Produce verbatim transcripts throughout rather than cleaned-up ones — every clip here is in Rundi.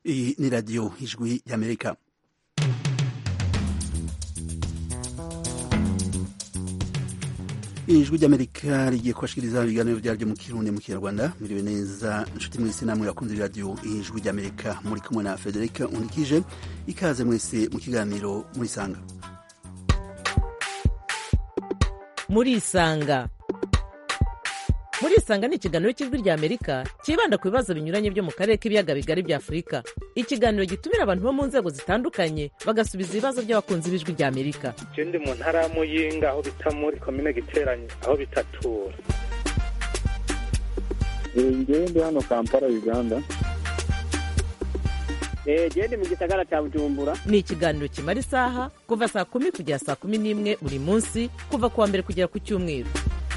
Iyi ni radiyo ijwi y'Amerika. ijwi ry'Amerika rigiye kubashikiriza ibiganiro byaryo mu Kirundi mu Kinyarwanda. Miriwe neza nshuti mwese namwe yakunze radiyo ijwi ry'Amerika, muri kumwe na Frederic Unikije. Ikaze mwese mu kiganiro Murisanga. Murisanga Murisanga ni ikiganiro cy'ijwi ry'Amerika kibanda ku bibazo binyuranye byo mu karere k'ibiyaga bigari bya Afurika. Ikiganiro gitumira abantu bo mu nzego zitandukanye bagasubiza ibibazo by'abakunzi b'ijwi ry'Amerika. Je ndi mu ntara ya Muyinga aho bita muri komine Giteranyi aho bitatura. Ngewe ndi hano Kampala, Uganda. Eh, je ndi mu gisagara cya Bujumbura. Ni ikiganiro kimara isaha kuva saa kumi kugera saa kumi n'imwe buri munsi, kuva kuwa mbere kugera ku Cyumweru.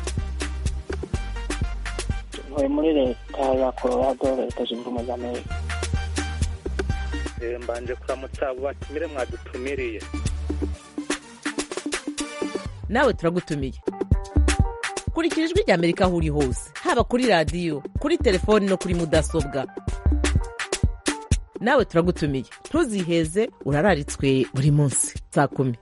Ntuye muri leta ya Colorado, leta zunze ubumwe za Amerika. Eh, mbanje kuramutsa abo batumire mwadutumiriye. Nawe turagutumiye. Kurikira ijwi ry'Amerika aho uri hose, haba kuri radiyo, kuri telefoni no kuri mudasobwa. Nawe turagutumiye. Ntuziheze, urararitswe buri munsi saa kumi.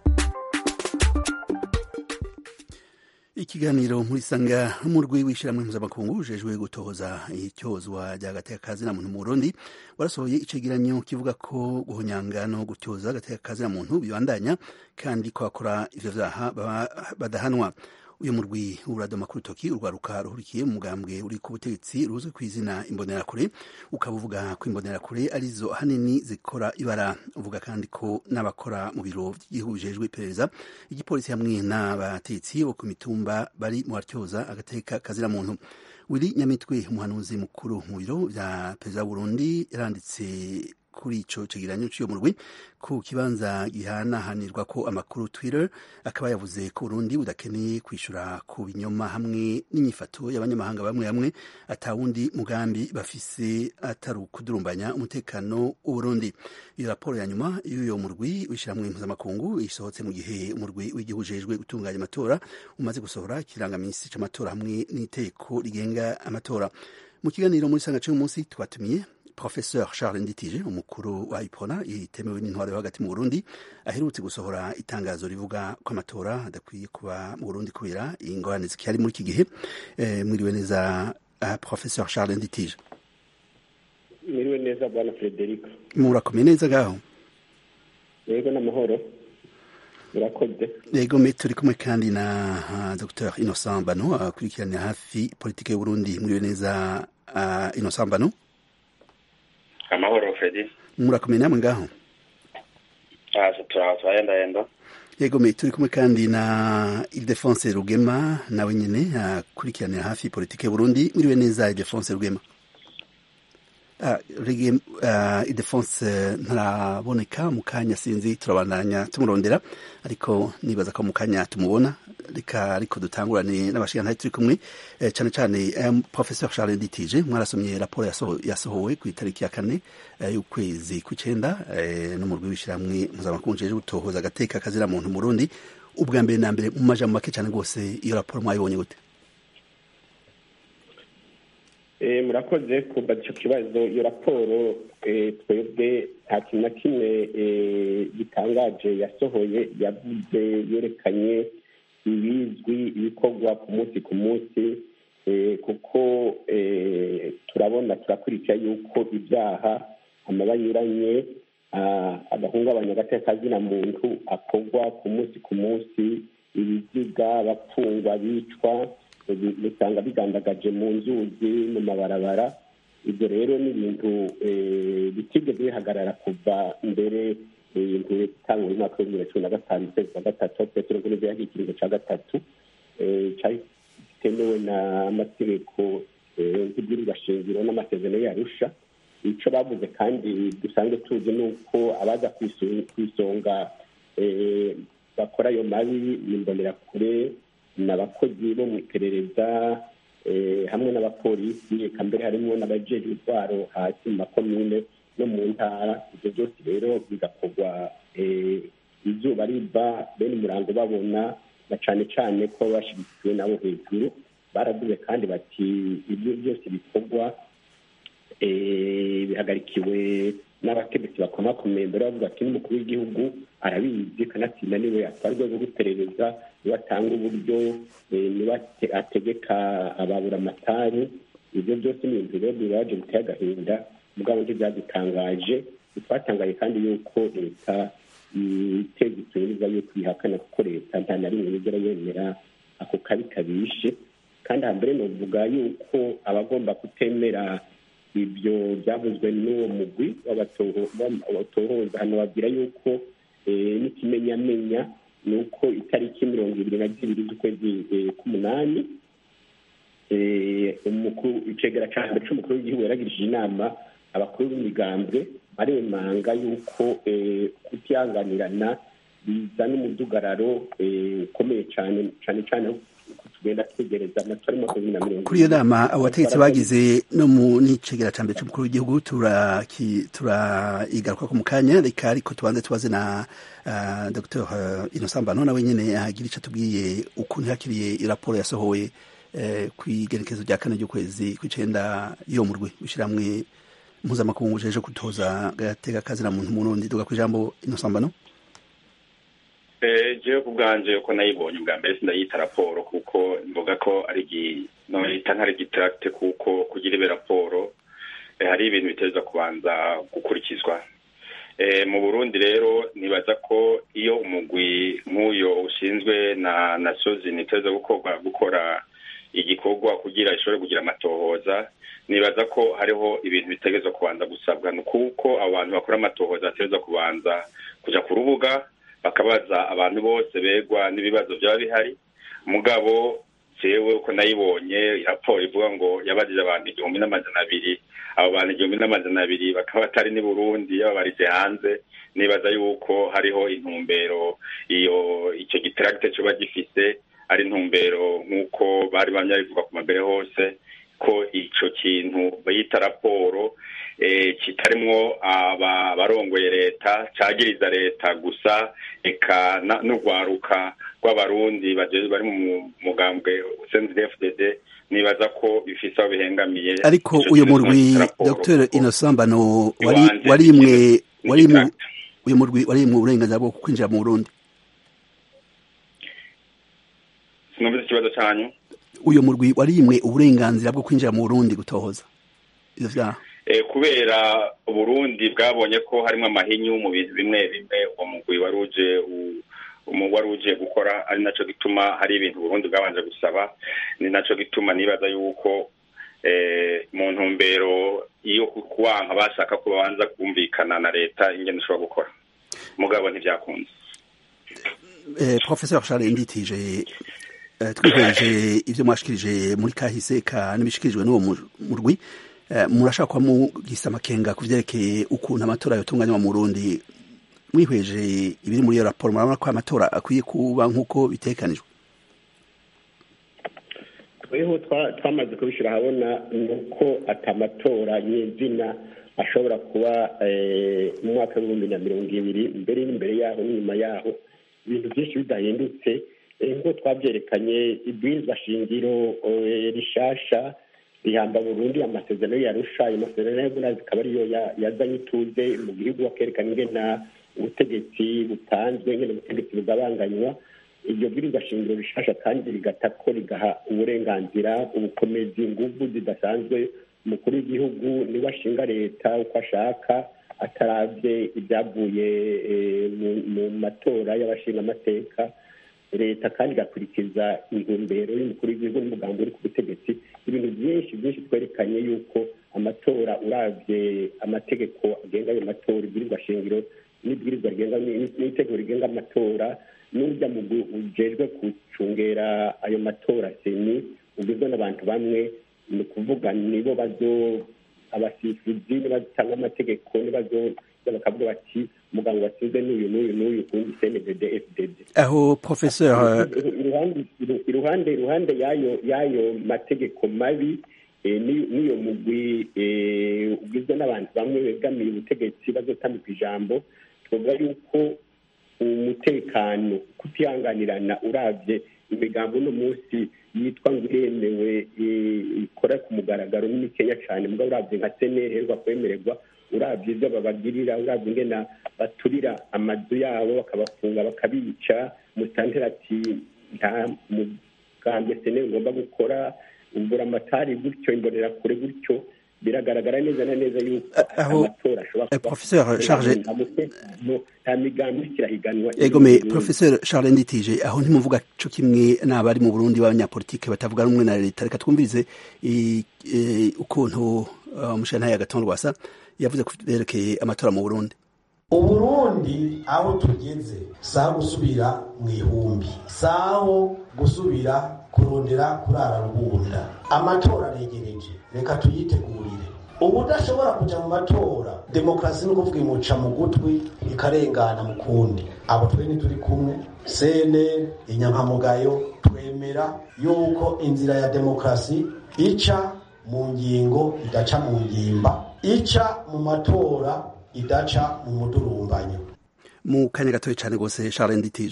Ikiganiro Murisanga umurwi w'ishyirahamwe mpuzamakungu ujejwe gutohoza icyozwa ry'agateka kazina muntu mu Burundi warasohoye icegeranyo kivuga ko guhonyanga no gutyoza agateka kazina muntu bibandanya kandi ko bakora ivyo vyaha badahanwa. Uyu murwi uradoma ku rutoki urwaruka ruhurikiye mu mugambwe uri ku butegetsi ruzwi ku izina imbonerakure, ukaba uvuga ko imbonerakure arizo hanini zikora ibara. Uvuga kandi ko n'abakora mu biro by'igihugu bijejwe iperereza, igipolisi hamwe n'abatetsi bo ku mitumba bari mu batyoza agateka kazina muntu. Willy Nyamitwe, umuhanuzi mukuru mu biro bya perezida w'Uburundi, yaranditse kuri ico cegeranyo cy'uyo murwi ku kibanza gihanahanirwa ko amakuru Twitter, akaba yavuze ko Burundi budakeneye kwishura ku binyoma hamwe n'inyifato y'abanyamahanga bamwe bamwe atawundi mugambi bafise atari kudurumbanya umutekano w'Uburundi. Iyo raporo ya nyuma y'uyo murwi w'ishyirahamwe mpuzamakungu isohotse mu gihe umurwi w'igihugu ujejwe gutunganya amatora umaze gusohora ikirangamisi c'amatora hamwe n'iteko rigenga amatora. Mu kiganiro muri sanga cy'uyu munsi twatumiye Professeur Charles Nditije, umukuru wa IPRONA itemewe n'intwaro yo hagati mu Burundi, aherutse gusohora itangazo rivuga ko amatora adakwiye kuba mu Burundi kubera ingorane zikihari muri iki gihe. Eh, mwiriwe neza uh, Professeur Charles Nditije. Mwiriwe neza bwana Frederic. Murakomeye neza gaho? Yego n'amahoro. Murakoze. Yego me turi kumwe kandi na uh, Docteur Innocent Bano akurikirana hafi politike y'u Burundi. Mwiriwe neza uh, Innocent Bano. Amahoro Fredi. Murakomeye namwe ngaho? Aje turahatsayenda yenda. Yego me turi kumwe kandi na Ildefonse Rugema nawe nyene akurikiranira hafi politike y'u Burundi. Mwiriwe neza Ildefonse Rugema. Ah, Rugema uh, Ildefonse ntaraboneka mu kanya, sinzi turabandanya tumurondera, ariko nibaza ko mu kanya tumubona. Reka ariko dutangurane n'abashikana turi kumwe eh, cyane cyane um, Professeur Charles Nditije, mwarasomye raporo yasohowe yasohowe ku itariki ya kane eh, y'ukwezi kw'icenda eh, n'umurwi w'ishyirahamwe mpuzamakungu ujejwe gutohoza agateka kazira muntu mu Burundi. Ubwa mbere na mbere mu majambo make cyane rwose, iyo raporo mwayibonye gute? Eh, murakoze kuba ico kibazo. Iyo raporo eh, twebwe nta kintu na kimwe eh, gitangaje yasohoye, yavuze yerekanye ibizwi ibikorwa ku munsi ku munsi, eh, kuko eh, turabona turakurikira yuko ibyaha amabanyuranye agahungabanya agateka kazina muntu akorwa ku munsi ku munsi. Ibiziga, abapfungwa, bicwa, usanga bigandagaje mu nzuzi, mu mabarabara. Ibyo rero ni ibintu eh, bitigeze bihagarara kuva mbere ibintu bitangwa mu mwaka w'ibihumbi bibiri na cumi na gatanu ukwezi kwa gatatu, petero kuri bya ikiringo cya gatatu cyari gitemewe n'amategeko y'ibwirizwa shingiro n'amasezerano y'Arusha. Ico bavuze kandi dusanzwe tuzi nuko abaza kwisonga bakora ayo mabi n'imbonerakure n'abakozi bo mu iperereza hamwe n'abapolisi, eka mbere harimo n'abajejwe intwaro hasi mu makomine no mu ntara. Ibyo byose rero bigakorwa izuba riva, bene umurango babona, na cane cane ko bashigikiwe nabo hejuru. Baravuze kandi bati ibyo byose bikorwa bihagarikiwe n'abategetsi bakomakomeye mbere bavuga ati n'umukuru w'igihugu arabizi kanatsinda niwe atwara urwego rw'iperereza niwe atanga uburyo niwe ategeka ababura amatari ibyo byose ni ibintu rero bibaje biteye agahinda mugabo ntibyadutangaje twatangaye kandi yuko leta iteza iperereza yo kwihakana kuko leta nta na rimwe yigera yemera ako kabi kabishe kandi hambere novuga yuko abagomba kutemera ibyo byavuzwe n'uwo mugwi w'abatohoza hano babwira yuko n'ikimenyamenya ni uko itariki mirongo ibiri na zibiri z'ukwezi k'umunani icegera ca mbere c'umukuru w'igihugu yaragirishije inama abakuru b'imigambwe baremanga yuko kutihanganirana bizana umudugararo ukomeye cane cane cane tugenda twegereza amatora makumyabiri na mirongo kuri iyo nama abo bategetsi bagize no mu n'icegera ca mbere c'umukuru w'igihugu turayigaruka mu kanya reka ariko tubanze tubaze na uh, Dr Innocent Mbano nawe nyene agira ico tubwiye ukuntu yakiriye iraporo yasohoye eh, kw'igerekezo rya kane ry'ukwezi kw'icenda yo mu rwi bishiramwe mpuzamakungu jeje kutoza gateka kazina muntu murundi duga kwijambo Innocent Mbano. Eh je kubganje uko nayibonye bwa mbere sindayita raporo kuko mvuga ko ari no yita ntari gitract kuko kugira ibe raporo eh, hari ibintu biteza kubanza gukurikizwa eh mu Burundi rero nibaza ko iyo umugwi nk'uyo ushinzwe na Nations Unies iteza gukora gukora igikorwa kugira ishobore kugira amatohoza nibaza ko hariho ibintu bitegezwa kubanza gusabwa nuko abantu bakora amatohoza ateza kubanza kuja ku rubuga bakabaza abantu bose begwa n'ibibazo byaba bihari mugabo jewe uko nayibonye raporo ivuga ngo yabajije abantu igihumbi n'amajana abiri abo bantu igihumbi n'amajana abiri bakaba batari ni Burundi yababarije hanze nibaza yuko hariho intumbero iyo icyo gitract cyo bagifise ari intumbero nk'uko bari bamyabivuga ku mabere hose ko ico kintu bayita raporo eh kitarimwo aba barongoye leta cagiriza leta gusa eka n'ugwaruka rw'abarundi baje bari mu mugambwe C N D D F D D nibaza ko bifisa bihengamiye ariko uyo murwi Dr Innocent Mbano wari wari imwe wari mu uyo murwi wari mu burenganzira bwo kwinjira mu Burundi sinumvise ikibazo cyanyu uyo murwi wari imwe uburenganzira bwo kwinjira mu Burundi gutohoza ivyo vyaha eh kubera Burundi bwabonye ko harimo amahinyu mu bintu bimwe bimwe uwo mugwi waruje umu waruje gukora ari naco gituma hari ibintu Burundi bwabanje gusaba ni naco gituma nibaza yuko eh mu ntumbero iyo kuwanka bashaka kubanza kumvikana na leta ingene ishobora gukora mugabo ntivyakunze. eh Professeur Charles Nditije twihweje ivyo mwashikirije muri kahise ka nibishikirijwe n'uwo murwi murashaka kwa mugisa makenga kuvyerekeye ukuntu amatora yotunganywa mu Burundi mwihweje ibiri muri iyo raporo murabona ko amatora akwiye kuba nk'uko bitekanijwe. tweho twamaze kubishira habona nuko atamatora nyezina ashobora kuba mu mwaka w'ibihumbi na mirongo ibiri mbere n'imbere yaho n'inyuma yaho ibintu byinshi bidahindutse ngo twabyerekanye ibwirizwa shingiro rishasha rihamba Burundi amasezerano yarusha ayo masezerano y'ubuna zikaba ariyo yazanye ituze mu gihugu bakerekana ingena ubutegetsi butanzwe ingene ubutegetsi bugabanganywa iryo bwirizwa shingiro rishasha kandi rigatako rigaha uburenganzira ubukomezi inguvu zidasanzwe umukuru w'igihugu niwe ashinga leta uko ashaka ataravye ibyavuye mu matora y'abashinga amateka leta kandi igakurikiza intumbero y'umukuru w'igihugu n'umugambi uri ku butegetsi ibintu byinshi byinshi twerekanye yuko amatora uravye amategeko agenga ayo matora ibwirizwa shingiro n'ibwirizwa rigenga n'itegeko rigenga amatora n'urya mu ujejwe gucungera ayo matora seni ugizwe n'abantu bamwe ni ukuvuga nibo bazo abasifuzi nibatanga amategeko nibazo bakavuga bati muganga watsinze n'uyu n'uyu n'uyu kundi C N D D F D D. Aho professeur iruhande iruhande yayo yayo mategeko mabi niyo mugwi ugizwe n'abantu bamwe begamiye ubutegetsi bazotambika ijambo twovuga yuko umutekano kutihanganirana uravye imigambo uno munsi yitwa ngo iremewe ikora ku mugaragaro ni mikeya cyane mbwa urabye nka seneri herwa kwemererwa urabye ibyo babagirira urabye ingena baturira amazu yabo bakabafunga bakabica musantera ati nta mugambwe seneri ugomba gukora ubura amatari gutyo imbonera kure gutyo biragaragara neza na neza yuko amatora ashobora professeur Charles nta migambi ikirahiganwa egome professeur Charles Nditije aho ntimuvuga co kimwe n'abari mu Burundi b'abanyapolitike batavuga rumwe na leta reka twumvirize ukuntu umushana ya Gaton Rwasa yavuze kuberekeye amatora mu Burundi. Uburundi aho tugeze saho gusubira mu ihumbi saho gusubira kurondera kurara rubunda amatora aregereje reka tuyitegurire ubudashobora kuja mu matora demokrasi no kuvuga imuca mu gutwi ikarengana mu kundi abo twe ni turi kumwe sene inyankamugayo twemera yuko inzira ya demokrasi ica mu ngingo idaca mu ngimba ica mu matora idaca mu mudurumbanyo mu kanya gatoya cyane gose Charles Nditije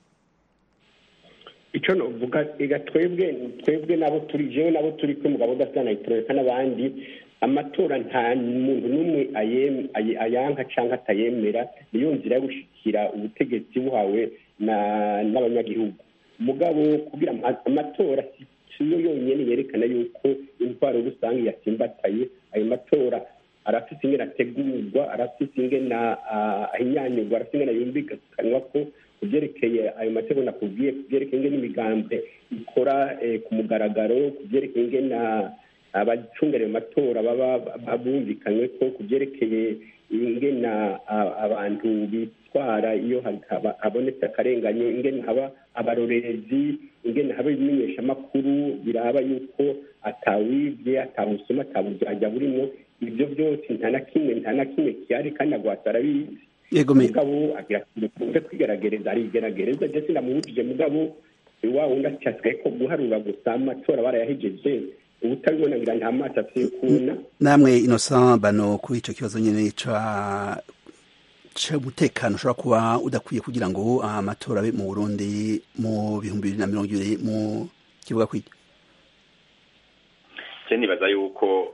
icyo novuga ega twebwe twebwe nabo turi jewe nabo turi ko mugabo dasana itoreka n'abandi amatora nta muntu n'umwe ayanka cyangwa atayemera niyo nzira yo gushikira ubutegetsi buhawe n'abanyagihugu mugabo kugira amatora siyo yonyine yerekana yuko intwaro rusange yasimbataye ayo matora arafite ingena ategurwa arafite ingena ahinyanyurwa arafite ingena yumvikanwa ko kubyerekeye ayo mategeko nakubwiye kubyerekeye ingena imigambi ikora ku mugaragaro kubyerekeye ingena abacungera ayo matora baba bumvikanywe ko kubyerekeye ingena abantu bitwara iyo habonetse akarengane ingena haba abarorerezi ingena haba ibimenyeshamakuru biraba yuko atawibye atawusoma atawujyajya burimo ibyo byose nta na kimwe nta na kimwe kihari kandi agwata arabizi mugabo agira kunze kwigerageza arigerageza je sindamubujije mugabo wa wundi acyasikaye ko guharura gusa amatora barayahejeje ubutabibona ngira nta maso afite kuna namwe Innocent Bano kuri ico kibazo nyene ca c'umutekano ushobora kuba udakwiye kugira ngo amatora abe mu Burundi mu bihumbi bibiri na mirongo ibiri mu kibuga kwiki je nibaza yuko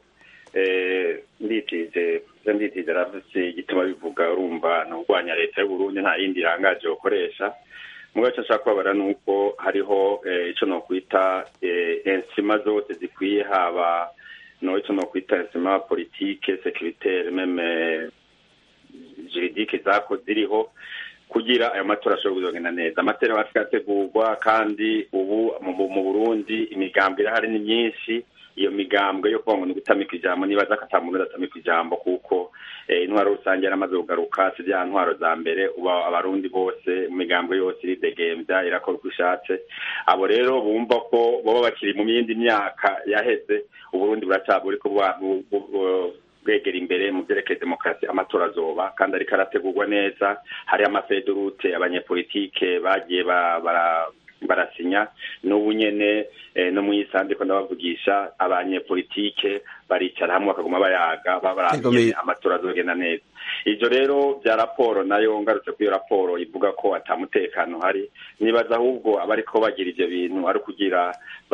nditije nditije rafise igituma bivuga urumva no gwanya leta y'u Burundi nta yindi rangaje ukoresha muga cyo shaka kubara nuko hariho ico no kwita insima zose zikwiye haba no ico no kwita insima politique sécuritaire même juridique zako ziriho kugira ayo matora ashobora kuzogenda neza amatora afikategurwa kandi ubu mu Burundi imigambi irahari ni myinshi iyo migambwe yo kuba ngo gutamika ijambo nibaza akatamunda atamika ijambo kuko intwaro rusange yaramaze kugaruka sivya ntwaro za mbere uba abarundi bose mu migambwe yose iri degemvya irakora kushatse abo rero bumva ko baba bakiri mu yindi myaka yaheze uburundi buracaburi ko bwegera imbere mu byerekeye demokrasi amatora azoba kandi ariko arategurwa neza hari amafedorute abanyepolitike bagiye bara barasinya n'ubu nyene no mu yisandiko ndabavugisha abanyepolitike baricara hamwe bakaguma bayaga babaramye amatora azogenda neza ivyo rero bya raporo nayo ngarutse ku iyo raporo ivuga ko atamutekano hari nibaza ahubwo abariko bagira ivyo bintu ari kugira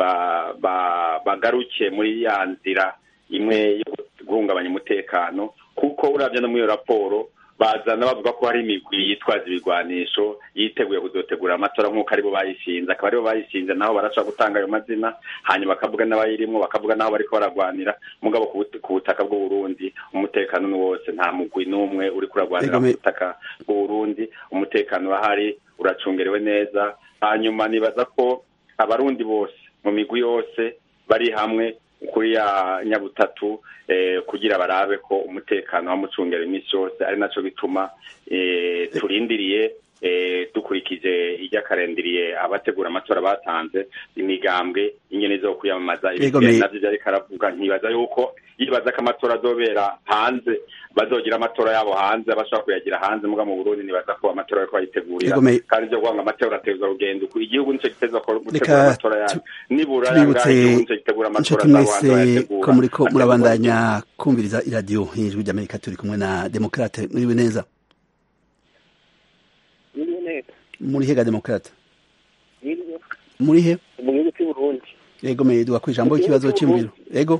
bagaruke muri ya nzira imwe yo guhungabanya umutekano kuko uravye no muri iyo raporo bazana bavuga ko hari imigwi yitwaza ibigwanisho yiteguye kuzotegura amatora nk'uko aribo bayishinze akaba aribo bayishinze naho barashaka gutanga ayo mazina hanyuma bakavuga n'abayirimwo bakavuga naho bariko baragwanira mugabo ku butaka bw'u Burundi umutekano ni wose nta mugwi n'umwe uri kuragwanira ku butaka bw'u Burundi umutekano urahari uracungerewe neza hanyuma nibaza ko abarundi bose mu migwi yose bari hamwe kuri ya nyabutatu eh, kugira barabe ko umutekano wa mucungera imisi yose ari naco bituma eh, turindiriye eh, dukurikije ijya karendiriye abategura amatora batanze imigambwe ingene zo kuyamamaza ibintu navyo byari karavuga ntibaza yuko yibaza ko amatora azobera hanze bazogira amatora yabo hanze bashaka kuyagira hanze muga mu Burundi nibaza ko amatora ariko bayitegurira kandi byo gwanga amatora ateza urugendo ku igihugu nico giteza ko gutegura amatora yayo nibura igihugu nico gitegura amatora y'abantu ko muri ko murabandanya kumviriza iradio y'ijwi ry'Amerika turi kumwe na Demokrate muri neza muri hega Demokrate muri he mu gihugu cy'u Burundi. yego meduwa ku ijambo ikibazo cy'imviro yego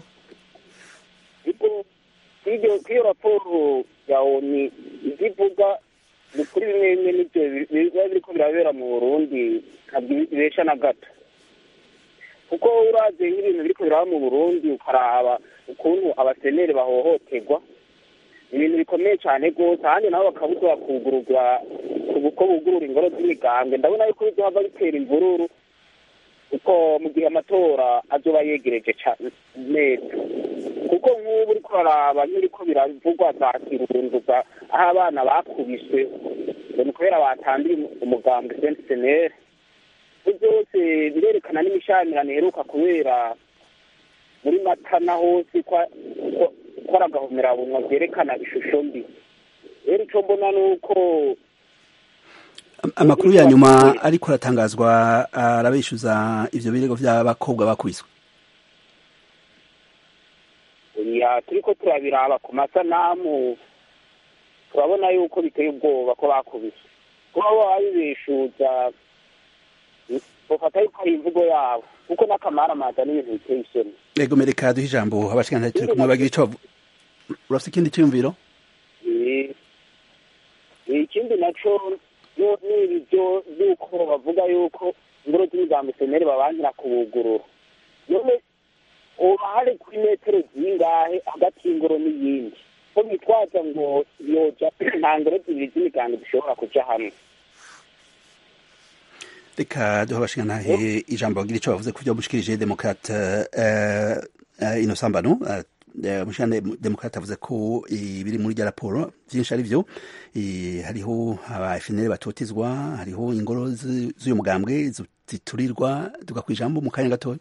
Iyo iyo raporo ya ONU ivuga ni kuri bimwe bimwe n'ibyo biba biriko birabera mu Burundi kabisha na gato kuko uraze nk'ibintu biriko biraba mu Burundi ukaraba ukuntu abasenere bahohoterwa ibintu bikomeye cyane rwose ahandi nabo bakabuzwa kugururwa uko bugurura ingoro z'imigambwe ndabona yuko bizohava bitera imvururu kuko mu gihe amatora azoba yegereje neza kuko nk'ubu uriko uraraba nk'iriko biravugwa za kirunduza aho abana bakubiswe ngo ni kubera batambiye umugambwe C N C R byose birerekana n'imishamirano iheruka kubera muri Matana hose ko ari agahomerabunwa byerekana ishusho mbi rero icyo mbona ni uko amakuru ya nyuma ariko aratangazwa arabishyuza ivyo birego vy'abakobwa bakubiswe ya turiko turabiraba ku masanamu turabona yuko biteye ubwoba ko bakubiswe kuba babishuza bafata yuko ari imvugo yabo kuko n'akamaramaza n'ibintu biteye isoni yego mereka duha ijambo abashikana turi kumwe bagira ico urafite ikindi cyumviro ikindi naco n'ibyo by'uko bavuga yuko ingoro z'imigambi senere babangira kubugurura none uba hari kuri metero zingahe hagati y'ingoro n'iyindi ko bitwaza ngo yoja nta ngoro zibiri z'imigambi zishobora kuja hamwe reka duha abashingantahe ijambo bagira ico bavuze ku byo mushikirije demokrate Innocent Bano umushikirane demokrate avuze ko ibiri muri rya raporo byinshi ari byo hariho aba F N L batotezwa hariho ingoro z'uyu mugambwe ziturirwa duka ku ijambo mu kanya gatoya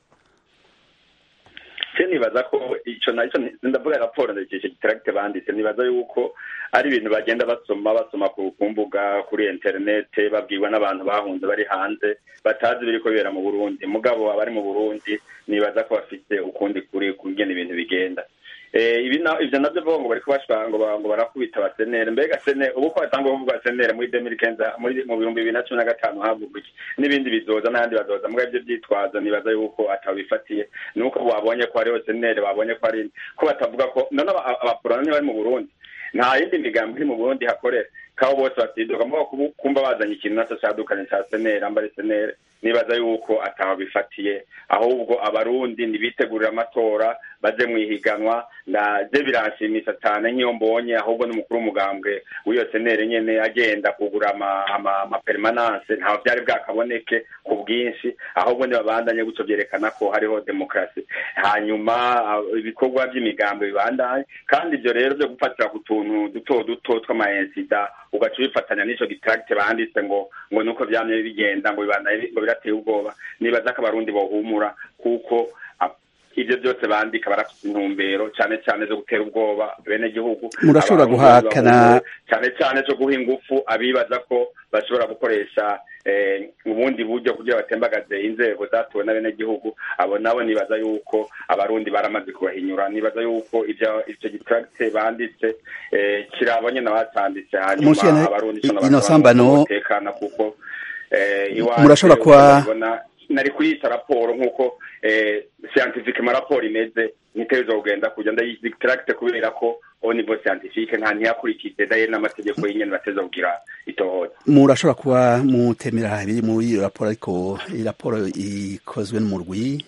se nibaza ko ico naco ndavuga raporo ndakije giteragite banditse nibaza yuko ari ibintu bagenda basoma basoma ku mbuga kuri internet babwirwa n'abantu bahunze bari hanze batazi biriko bibera mu Burundi mugabo abari mu Burundi nibaza ko bafite ukundi kuri kugena ibintu bigenda eh ibi na ivyo navyo bongo bari kubashwa ngo ngo barakubita abasenere mbega sene ubu ko batangwa kuvuga senere muri deux mille quinze muri mu bihumbi bibiri na cumi na gatanu havugwa iki n'ibindi bizoza n'andi bazoza mugabo ivyo byitwaza nibaza yuko atabifatiye nuko babonye ko ari senere babonye ko ari ko batavuga ko none abaporano bari mu Burundi nta yindi migambi iri mu Burundi hakorera kaho bose batidoka mvuga kumba bazanye ikintu naco cyadukanye cya senere ambare senere nibaza yuko atabifatiye ahubwo abarundi nibitegurira amatora baje mwihiganwa ndaje biranshimisha cyane nk'iyo mbonye ahubwo n'umukuru w'umugambwe w'iyo senere nyene agenda kugura ama ama permanence nta byari bwakaboneke ku bwinshi ahubwo ni babandanye guco byerekana ko hariho demokrasi hanyuma ibikorwa by'imigambi bibandanye kandi ibyo rero byo gufatira ku tuntu duto duto tw'amaensida ugaca bifatanya n'ico gitracte banditse ngo ngo nuko byamye bigenda ngo bibandanye ngo birateye ubwoba nibaza ko abarundi bohumura kuko ibyo byose bandika barafite intumbero cyane cyane zo gutera ubwoba bene gihugu murashobora guhakana cyane cyane cyo guha ingufu abibaza ko bashobora gukoresha ubundi buryo kugira batembagaze inzego zatuwe na bene gihugu abo nabo nibaza yuko abarundi baramaze kubahinyura nibaza yuko ivyo ivyo gitracte banditse kirabonye n'abatanditse hanyuma abarundi cyo n'abasambano tekana kuko murashobora kuba nari kuyita raporo nkuko eh scientifique ma raporo imeze nitezo kugenda kujya ndayitracte kubera ko au niveau scientifique nta ntiyakurikije daye n'amategeko y'ingene bateza kugira itohoza murashobora kuba mutemera biri muri raporo ariko iyi raporo ikozwe n'umurwi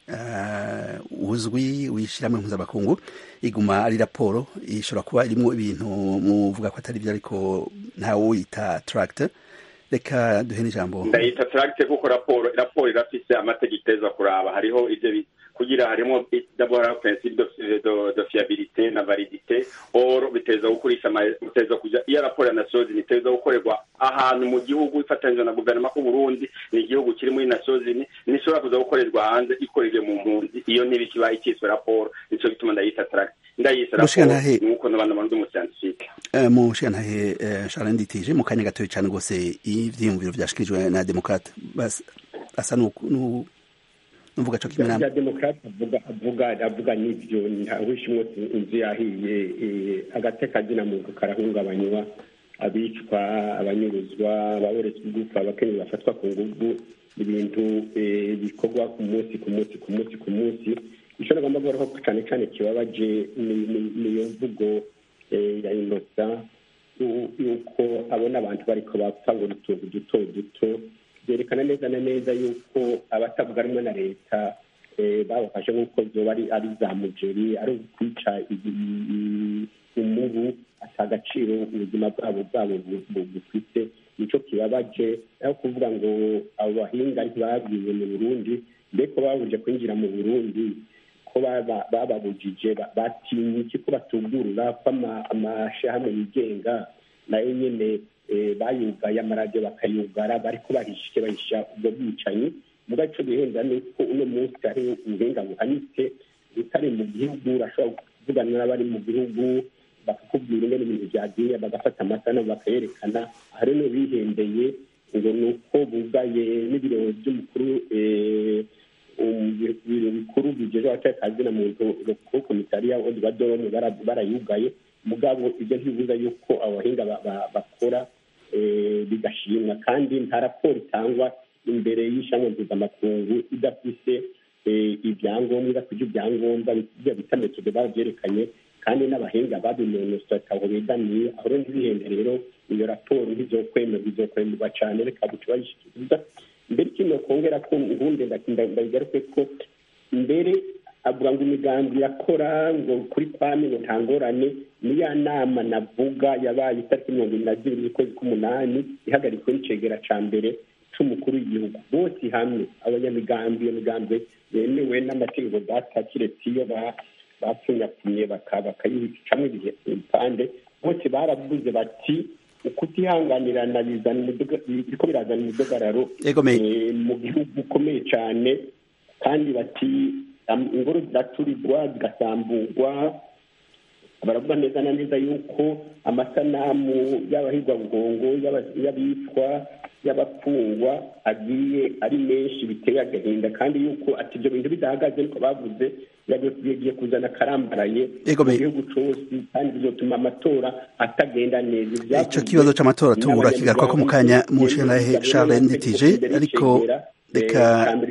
uh, uzwi wishiramwe mpuzabakungu iguma ari raporo ishobora kuba irimo ibintu muvuga ko atari byo ariko ntawo uyita tracte reka duhe n'ijambo ndayita tracte kuko raporo raporo irafise amategeko teza kuraba hariho ivyo kugira harimo d'abord principe de, de, de fiabilité na validité or biteza gukurisha biteza kuja iya raporo ya Nations Unies biteza gukorerwa ahantu mu gihugu ifatanyije na guverinoma ku Burundi ni igihugu kiri muri Nations Unies nishobora kuza gukorerwa hanze ikorerwe mu mpunzi iyo nibikiba ikiswe raporo nico gituma ndayita tracte ndayisa raporo nuko n'abandi bantu mu scientifique eh mu shantahe Charles Nditije mu kanya gatoye cyane gose ivyiyumviro byashikirijwe na demokrate bas asa nu nuvuga cyo kimwe na demokrate avuga avuga avuga n'ibyo ntawishimwe inzu yahiye agateka dina mu karahungabanywa abicwa abanyuruzwa baboretse gufa abakeneye bafatwa ku ngugu ibintu bikorwa ku munsi ku munsi ku munsi ku munsi. icyo nagomba kuvuga ko cyane cyane kibabaje niyo mvugo ya Innocent yuko abona abantu bariko bapfa ngo utuntu duto duto, byerekana neza na neza yuko abatavuga rumwe na leta babafashe nk'uko byoba ari za mujeri, ari ukwica umubu atagaciro ubuzima bwabo bwabo bufite. nicyo kibabaje aho kuvuga ngo abo bahinga ntibabwiwe mu Burundi, mbeko babuje kwinjira mu Burundi ko bababujije batinye iki ko batugurura ko amashirahamwe yigenga nayo nyene bayugaye amaradiyo bakayugara, bariko bahishike bahisha ubwo bwicanyi. muga ico bihenda ni ko uno munsi ari ubuhinga buhanitse utari mu gihugu, urashobora kuvugana n'abari mu gihugu bakakubwira ingene ibintu vyagiye, bagafata amasanamu bakayerekana. hari no bihendeye ngo nuko bugaye n'ibiro vy'umukuru ibiro bikuru bijeje abatakazi na muntu ku komisariya odibadoro barayugaye. mugabo ibyo ntibibuza yuko abahinga bakora bigashimwa, kandi nta raporo itangwa imbere y'ishamwe mpuzamakungu idafise ibyangombwa, idafite ibyangombwa ibyo bita metode babyerekanye, kandi n'abahinga babinonosoye ataho begamiye. aho rero ntibihende rero iyo raporo ntizokwemerwa, izokwemerwa cyane reka buce bayishikiriza. mbere kino kongera ko ngunde ndabigaruke ko mbere avuga ngo imigambi yakora ngo kuri kwami ngo nta ngorane. niya nama navuga yabaye itariki mirongo ine na zibiri z'ukwezi k'umunani ihagaritswe n'icegera ca mbere c'umukuru w'igihugu, bose hamwe abanyamigambi iyo migambi yemewe n'amategeko datakiretse iyo bapfunyapfunye bakayicamwo ibipande, bose baravuze bati ukutihanganirana biriko birazana imidugararo mu gihugu ukomeye cyane, kandi bati ingoro ziraturirwa zigasamburwa. baravuga neza na neza yuko amasanamu y'abahigwa bugongo y'abicwa y'abapfungwa agiye ari menshi biteye agahinda, kandi yuko ati ibyo bintu bidahagaze niko bavuze yagiye kuzana karambaraye mu gihugu cyose, kandi bizotuma amatora atagenda neza. icyo kibazo cy'amatora tubura kigaruka ko mu kanya mushinga Charles Nditije, ariko reka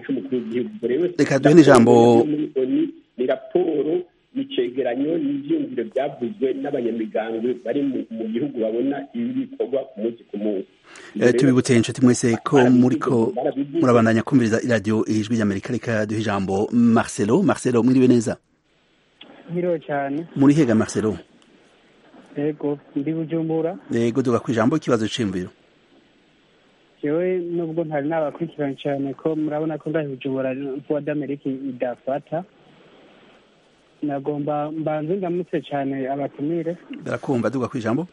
reka duhe n'ijambo. ni raporo icegeranyo n'ivyumviro byavuzwe n'abanyamigambi bari mu gihugu babona ibi bikorwa ku munsi ku munsi. tubibutse inshuti mwese ko muriko murabandanya kumviriza iradiyo ijwi ry'Amerika. reka duhe ijambo Marcelo. Marcelo, mwiriwe neza? Mwiriwe cyane. muri hega Marcelo? yego ndi Bujumbura. yego duga kwijambo ikibazo c'imviro. jewe nubwo ntari nabakurikirana cyane ko murabona ko ndahi Bujumbura vuba d'Amerika idafata, nagomba mbanze ndamutse cyane abatumire. barakumva duga kwijambo.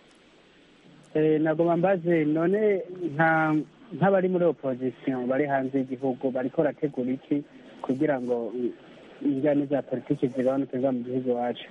eh nagomba mbaze none nta nk'abari muri opposition bari hanze y'igihugu bariko rategura iki kugira ngo injyana za politiki zigabanuke mu gihugu wacu?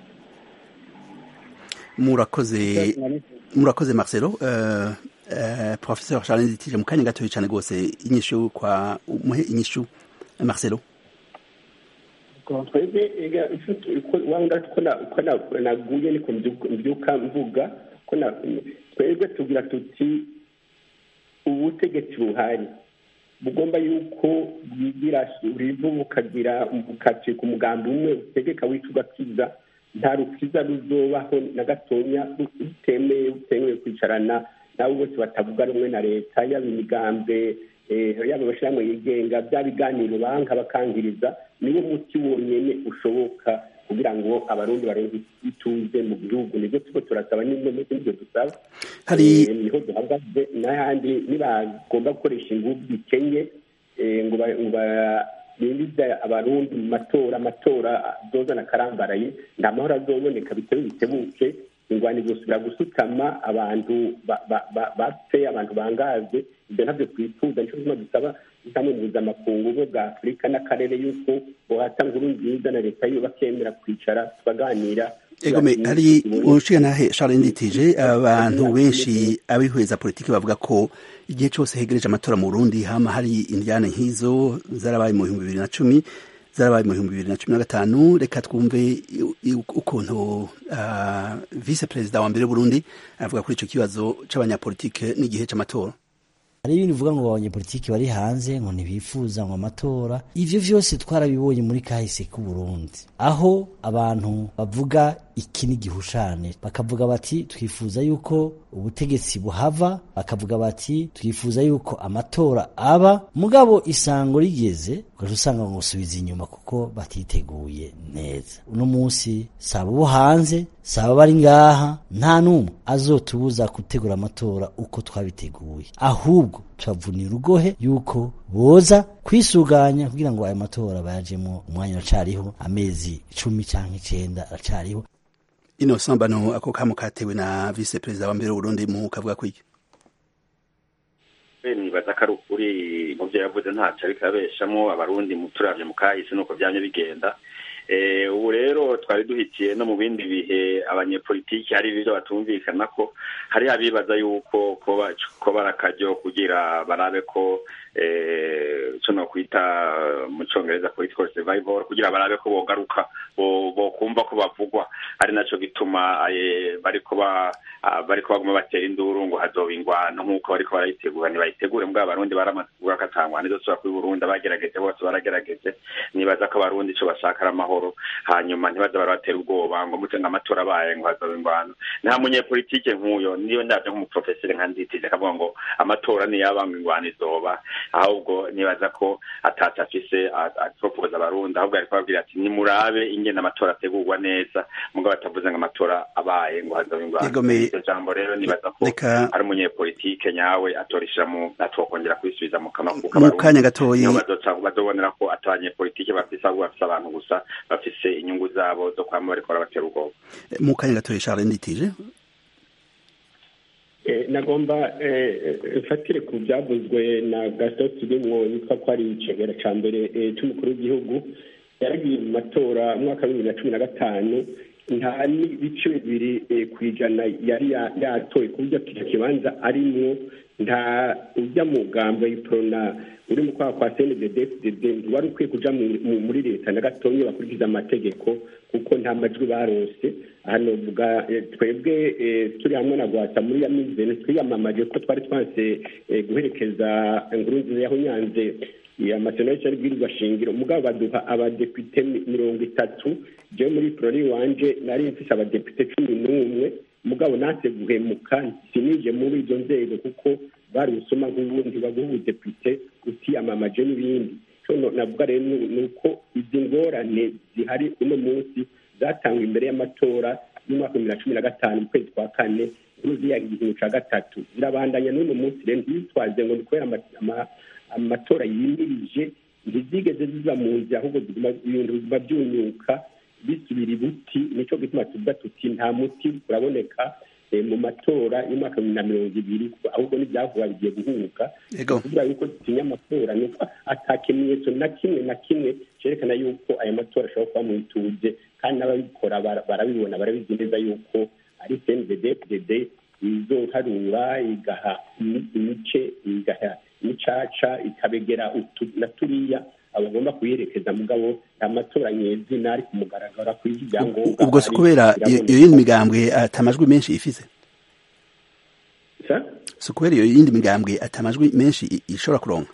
murakoze murakoze Marcelo. uh, uh, Professeur Charles Nditije, mu kanya gatoya cyane rwose inyishu kwa umuhe inyishu Marcelo. twebwe wanga ko naguye niko mbyuka mvuga ko twebwe tugira tuti ubutegetsi buhari bugomba yuko bwigira rivu bukagira bukati ku mugambi umwe utegeka wicuga kiza, nta rukiza ruzobaho na gatonya utemeye utemeye kwicarana nabo bose batavuga rumwe na leta, yaba imigambi yaba abashyirahamwe yigenga, bya biganiro banka bakangiriza, niwo muti wonyene ushoboka kugira ngo abarundi baronke ituze mu gihugu. nibyo tuko turasaba n'ibyo dusaba, hari niho duhagaze. n'ahandi nibagomba gukoresha ingufu bikenye ngo binjize abarundi mu matora amatora azozana karambaraye, nta mahoro azoboneka bitewe bitebuke, ingwani zosubira gusutama, abantu bapfe, abantu bangaze. ibyo ntabyo twifuza. nico gituma dusaba isamwe mpuzamakungu bwa Afurika n'akarere yuko bohata nkuru nziza na leta yo bakemera kwicara tukaganira. egome hari umushinga nahe Charles Nditije, abantu benshi abihweza politiki bavuga ko igihe cyose hegereje amatora mu Burundi hama hari indyane nk'izo zarabaye mu bihumbi bibiri na cumi, zarabaye mu bihumbi bibiri na cumi na gatanu. reka twumve ukuntu uh, vice perezida wa mbere w'Uburundi avuga kuri ico kibazo c'abanyapolitike n'igihe c'amatora. hari ibindi bivuga ngo abanyepolitiki bari hanze ngo ntibifuza ngo amatora. Ivyo vyose twarabibonye muri kahise k'u Burundi, aho abantu bavuga iki ni gihushane, bakavuga bati twifuza yuko ubutegetsi buhava, bakavuga bati twifuza yuko amatora aba, mugabo isango rigeze ugaca usanga ngo subiza inyuma kuko batiteguye neza. Uno munsi saba bo hanze, saba bari ngaha, nta numwe azotubuza gutegura amatora uko twabiteguye, ahubwo tubavunira urugohe yuko boza kwisuganya kugira ngo ayo matora bayajemo. Umwanya uracariho, amezi icumi canke icenda aracariho. Ino sambano ako kamo katewe na vice president wa mbere w'Uburundi mu kavuga kwiki nibaza ko ari ukuri mu byo yavuze ntaco ariko abeshamwo abarundi muturavye mu kahise nuko vyamye bigenda. Eh ubu rero twari duhitiye no mu bindi bihe abanyepolitiki hari ibyo batumvikana ko hari abibaza yuko ko ko barakaryo kugira barabe ko eh cyo no kwita mu Congereza political survival kugira barabe ko bogaruka bo bo kumva ko bavugwa, ari naco gituma bariko ba bariko baguma batera induru ngo hazoba ingwano nkuko bariko barayitegura. Nibayitegure mbwa abarundi baramasugura katangwa nizo sura kuri Burundi bagerageje bose baragerageze. Nibaza ko abarundi cyo bashaka amahoro, hanyuma ntibaza barabatera ubwoba ngo mutenga amatora abaye ngo hazoba ingwano. Nta munyepolitike nk'uyo niyo ndavye nk'umuprofesseur nkanditije akavuga ngo amatora ni yabanga ingwano izoba, ahubwo nibaza ko ataca afise atpropoza abarundi, ahubwo ariko babwira ati nimurabe ingene amatora ategurwa neza mugabo batavuze ngo amatora abaye ngo hazoba ingwano. Jambo rero nibaza ko ari umunyepolitike nyawe atorishira mu atokongera kwisubiza mu kamakuka mu kanya gatoyi bazobonera ko abanyepolitike bafise abo bafise abantu gusa bafise inyungu zabo zo kwama bariko barabatera ubwoba. Mu kanya gatoyi Charles Nditije nagomba mfatire ku byavuzwe na Gaston Sidimwo yitwa ko ari icegera ca mbere c'umukuru w'igihugu yaragiye mu matora mu mwaka wa bibiri na cumi na gatanu. Nta n'ibice bibiri kw'ijana yari yatoye ku buryo kino kibanza arimwo. Nta ujya mu gambo y'iprona uri mu kwa kwa C N D D F D D wari ukwiye kuja muri leta na gatonya bakurikiza amategeko kuko nta majwi barose. Hano vuga twebwe turi hamwe na Gwasa muri ya mizene twiyamamaje ko twari twanse guherekeza Nkurunziza yaho nyanze ya masenation bwirwa shingiro mugabo baduha abadepite mirongo itatu. Je muri prori wanje nari mfise abadepite cumi n'umwe mugabo nase guhemuka sinije muri izo nzego kuko bari usoma nk'ubundi baguha depite utiyamamaje n'ibindi. Cyo navuga rero nuko izi ngorane zihari uno munsi zatangwa imbere y'amatora y'umwaka wa bibiri na cumi na gatanu mu kwezi kwa kane uruzi ya igihe ca gatatu zirabandanya n'uno munsi rero ntitwaze ngo nikwera amatora yimirije ntizigeze ziza mu nzira ahubwo ibintu biba byunyuka bisubira ibuti. Nico gituma tuvuga tuti nta muti uraboneka mu matora y'umwaka wa bibiri na mirongo ibiri ahubwo n'ibyavuga bigiye guhubuka. Kuvuga yuko dutinya amatora nuko atakimenyetso na kimwe na kimwe cerekana yuko aya matora ashobora kuba mu ituze, kandi n'ababikora barabibona barabizi neza yuko ari C N D D F D D izoharura igaha imice igaha imicaca ikabegera na turiya abagomba kuyerekeza mugabo amatora nyezina ari kumugaragara kuri ibyangombwa. Ubwo se kubera iyo yindi migambwe atamajwi menshi ifise so kubera iyo yindi migambwe atamajwi menshi ishobora kuronka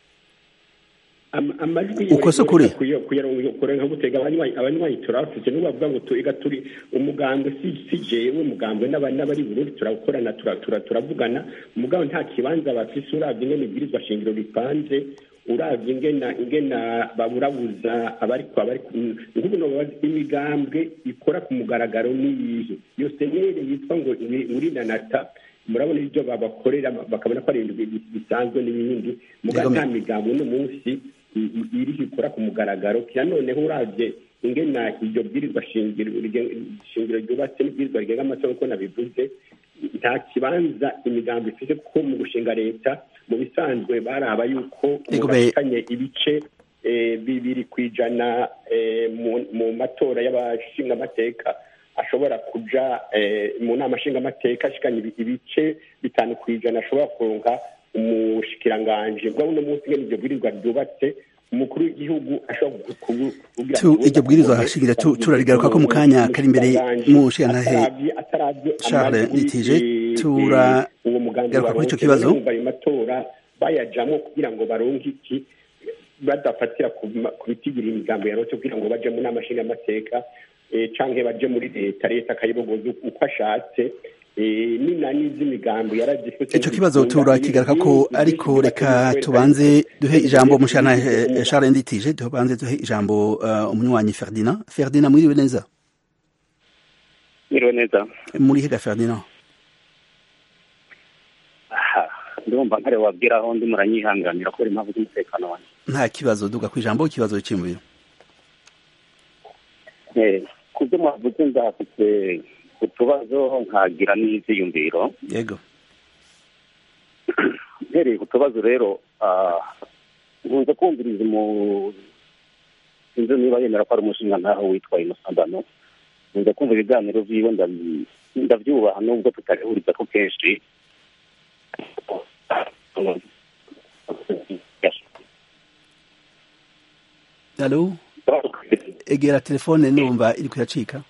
amajwi uko so kuri kurenga gutega abanywanyi abanywanyi turafite n'ubavuga ngo tuiga turi umugambwe si jewe umugambwe n'abari Burundi turakorana turavugana umugabo nta kibanza bafise uravye ingene ibwirizwa shingiro ripanze, uravye ingena ingena baburabuza abari kwa bari ngubu no babaza imigambwe ikora ku mugaragaro niyihe yose nyere yitwa ngo uri na nata murabona ibyo babakorera bakabona ko ari ibintu bisanzwe n'ibindi muga nta migambwe no munsi iri ikora ku mugaragaro kya none uravye ingena ibyo bwirizwa shingiro shingiro ryubatse n'ibwirizwa rigenga amatora ko nabivuze nta kibanza imigambi ifite ko mu gushinga leta mu bisanzwe baraba yuko mugakanye ibice bibiri kwijana mu matora y'abashinga amateka ashobora kuja mu nama nshinga amateka ashikanye ibice bitanu kwijana ashobora kuronka umushikiranganje bwa uno munsi ngene ibyo bwirizwa ryubatse umukuru w'igihugu ashobora kugira iryo bwirizwa hashigira turarigaruka ko mu kanya kari imbere mu nshinga Charles Nditije Tura- uwo mugambi garuka kuri ico baronse kibazo. bumva ayo matora bayajamo kugira ngo baronke iki badafatira ku ma- ku bitigiri imigambi yaronse kugira ngo baje mu nama nshingamateka eh, canke baje muri leta leta akayibogoza uko ashatse eh, n'inani z'imigambi yarazifite ico kibazo turakigaruka ko ariko reka tubanze duhe ijambo mushana eh, Charles Nditije tubanze duhe ijambo uh, umunywanyi Ferdinand Ferdinand mwiriwe neza Mwiriwe neza. muri hega Ferdinand Aha, ndumva ntare wabwira aho ndi muranyihanganira kubera impamvu z'umutekano wanjye. nta kibazo duga ku ijambo ikibazo cy'imubiro Eh, ku byo mwavuze ndafite utubazo nkagira n'iziyumviro. yego Mpereye ku tubazo rero, ah, nkunze kumviriza mu sinzi niba yemera ko ari umushinga ntaho witwa Innocent Bano. Nkunze kumva ibiganiro vyiwe ndabi- ndavyubaha nubwo tutarihuriza ko kenshi. allo egera telefone numva iri kuyacika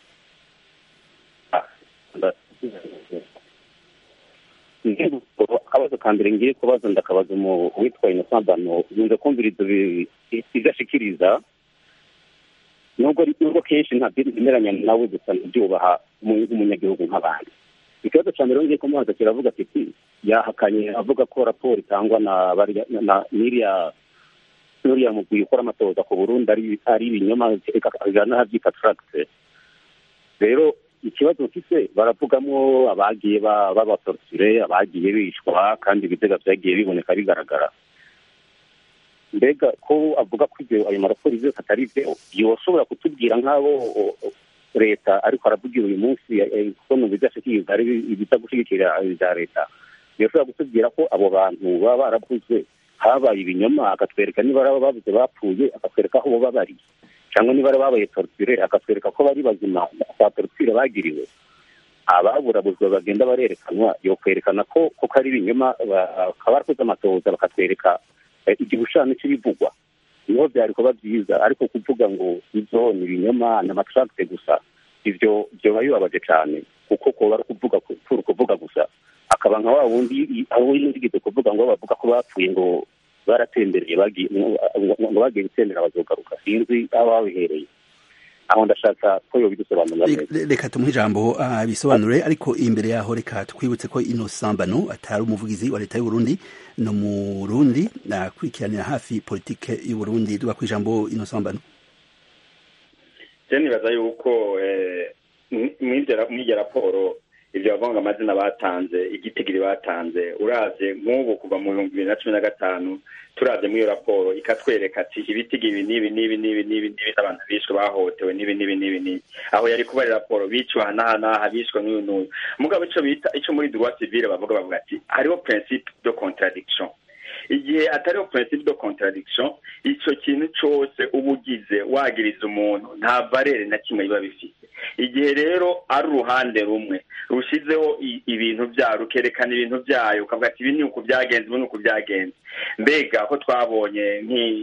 akabazo ka mbere ngiye kubaza ndakabaza umu witwa Innocent Bano nkunze kumviriza ibi- igashikiriza nubwo ari- nubwo kenshi ntabyemeranya nawe gusa ndabyubaha umu- umunyagihugu nk'abandi. Ikibazo cya mbere ngiye kumubaza kiravuga kiti yahakanye avuga ko raporo itangwa na bariya- na- na n'iriya n'uriya mugwi ukora amatoza ku Burundi ari ari ibinyoma n'ahabyita tracte. Rero ikibazo mfise baravugamo abagiye ba- babatorture abagiye bishwa kandi ibitega vyagiye biboneka bigaragara. Mbega ko avuga ko ibyo ayo maraporo yose atari byo yoshobora kutubwira nk'abo o- o- leta ariko aravugira uyu munsi eh, ko mu bidashikiriza ari ibita gushigikira ibya leta yoshobora kutubwira ko abo bantu baba baravuzwe habaye ibinyoma akatwereka niba ari abo bavuze bapfuye akatwereka aho baba bari cyangwa niba ari ababaye torture akatwereka ko bari bazima kwa torture bagiriwe. Ababurabuzwa bagenda barerekanwa yokwerekana ko koko ari ibinyoma bakaba barakoze amatohoza bakatwereka eh, igishushanyo cy'ibivugwa niho byari kuba byiza, ariko kuvuga ngo ibyo ni ibinyoma n'amatracte gusa ibyo byoba bibabaje cyane kuko ko bari kuvuga kuri kuvuga gusa akaba nka wa wundi aho yindigeze kuvuga ngo bavuga ko bapfuye ngo baratembereye bagiye ngo bagiye gutembera bazogaruka sinzi aho babihereye. Aho ndashaka ko yo bidusobanurira neza. Re- reka tumuhe ijambo ah, bisobanure ariko imbere yaho reka twibutse ko Innocent Bano atari umuvugizi wa leta y'u Burundi no mu Burundi nakurikiranira hafi politike y'u Burundi duga ku ijambo Innocent Bano. je nibaza yuko eh, mw'iryo mw'iryo raporo ivyo bavanga amazina batanze igitigiri batanze uravye nk'ubu kuva mu bihumbi bibiri na cumi na gatanu turavye muri iyo raporo ikatwereka ati ibitigiri n'ibi n'ibi n'ibi n'ibi n'ibi abantu bishwe bahotewe n'ibi n'ibi n'ibi n'ibi aho yari kuba ari raporo bicwa aha n'aha bishwe n'uyu n'uyu mugabo ico bita ico muri droit civil bavuga bavuga ati hariho principe de contradiction. Igihe atariho principe de contradiction ico kintu cose ubugize wagiriza umuntu nta valere na kimwe biba bifite. Igihe rero ari uruhande rumwe rushizeho ibintu bya rukerekana ibintu byayo ukavuga ati ibi ni uko byagenze ibi ni uko byagenze, mbega ko twabonye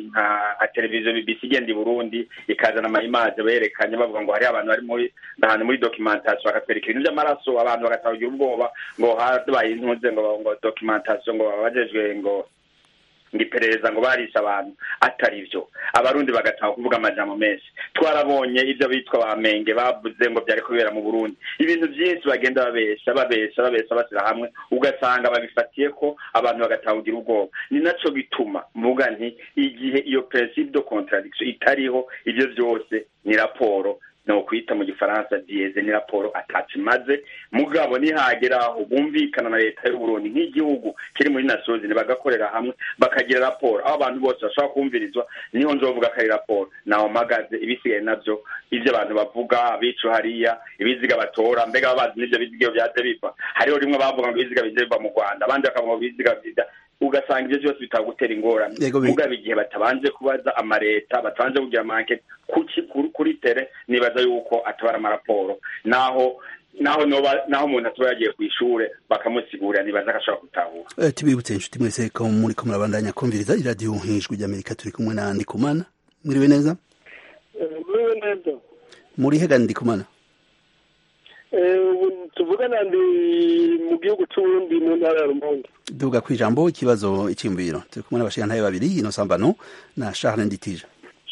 nka televiziyo B B C igenda i Burundi ikazana amayimaje berekanye bavuga ngo hari abantu bari muri ahantu muri documentation bakatwereka ibintu by'amaraso abantu bagatagira ubwoba ngo habaye intuze ngo ngo documentation ngo babajejwe ngo ngiperereza ngo barisha abantu atari byo abarundi bagataha kuvuga amajambo menshi. Twarabonye ibyo bitwa bamenge bavuze ngo byari kubera mu Burundi ibintu byinshi bagenda babesha babesha babesha basira hamwe ugasanga babifatiye ko abantu bagatahugira ubwoba. Ni naco bituma muvuga nti igihe iyo principe de contradiction itariho ibyo byose ni raporo no kwita mu gifaransa dieze ni raporo atacimaze mugabo nihageraho bumvikana na leta y'u Burundi nk'igihugu kiri muri nasozi bagakorera hamwe bakagira raporo aho abantu bose bashaka kumvirizwa niho nzovuga kari raporo naho magaze ibisigaye navyo ivyo abantu bavuga bicu hariya ibiziga batora mbega babazi n'ivyo biziga byaje biva hariho rimwe bavuga ngo ibiziga biva mu Rwanda abandi bakavuga ibiziga biza ugasanga ibyo byose bitagutera ingorane mugabo igihe batabanje kubaza amareta batabanje kugira market kuki kuri tere nibaza yuko atabara amaraporo naho naho noba naho umuntu atoyagiye ku ishure bakamusigurira nibaza akashaka gutahura. Eh tubibutse inshuti mwese ko muri ko murabandanya kumviriza iradio Ijwi ry'Amerika turi kumwe na Ndikumana. Mwiriwe neza? Mwiriwe neza. Muri hega Ndikumana? Eh tuvugana ndi mu gihugu c'uburundi mu ntara ya rumonge. duga kwijambo ikibazo icyumviro turi kumwe n'abashingantahe babiri ino sambano na Charles Nditije.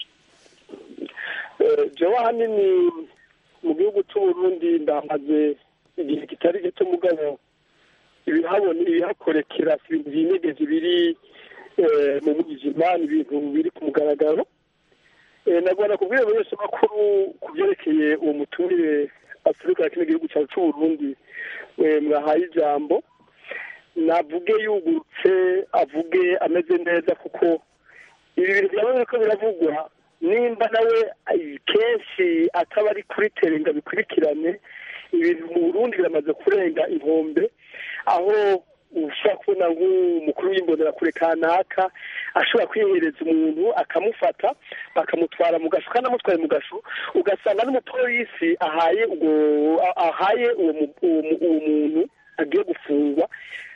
jewe ahanini mu gihugu c'uburundi ndamaze igihe kitari gito mugabo ibihabona ibihakorekera si ibintu vyinyegeje biri mu mwijima ni ibintu biri ku mugaragaro. nagomba kubwira abanyesha makuru ku vyerekeye uwo mutumire aturuka kino gihugu cyacu c'uburundi mwahaye ijambo navuge yugurutse avuge ameze neza kuko ibi bintu byaba ko biravugwa nimba nawe kenshi ataba ari kuri terenga bikurikirane ibintu mu Burundi biramaze kurenga inkombe aho ushobora kubona nk'umukuru w'imbonerakure kanaka ashobora kwihereza umuntu akamufata bakamutwara mu gasho kandi amutwaye mu gasho ugasanga n'umupolisi ahaye ahaye uwo muntu agiye gufungwa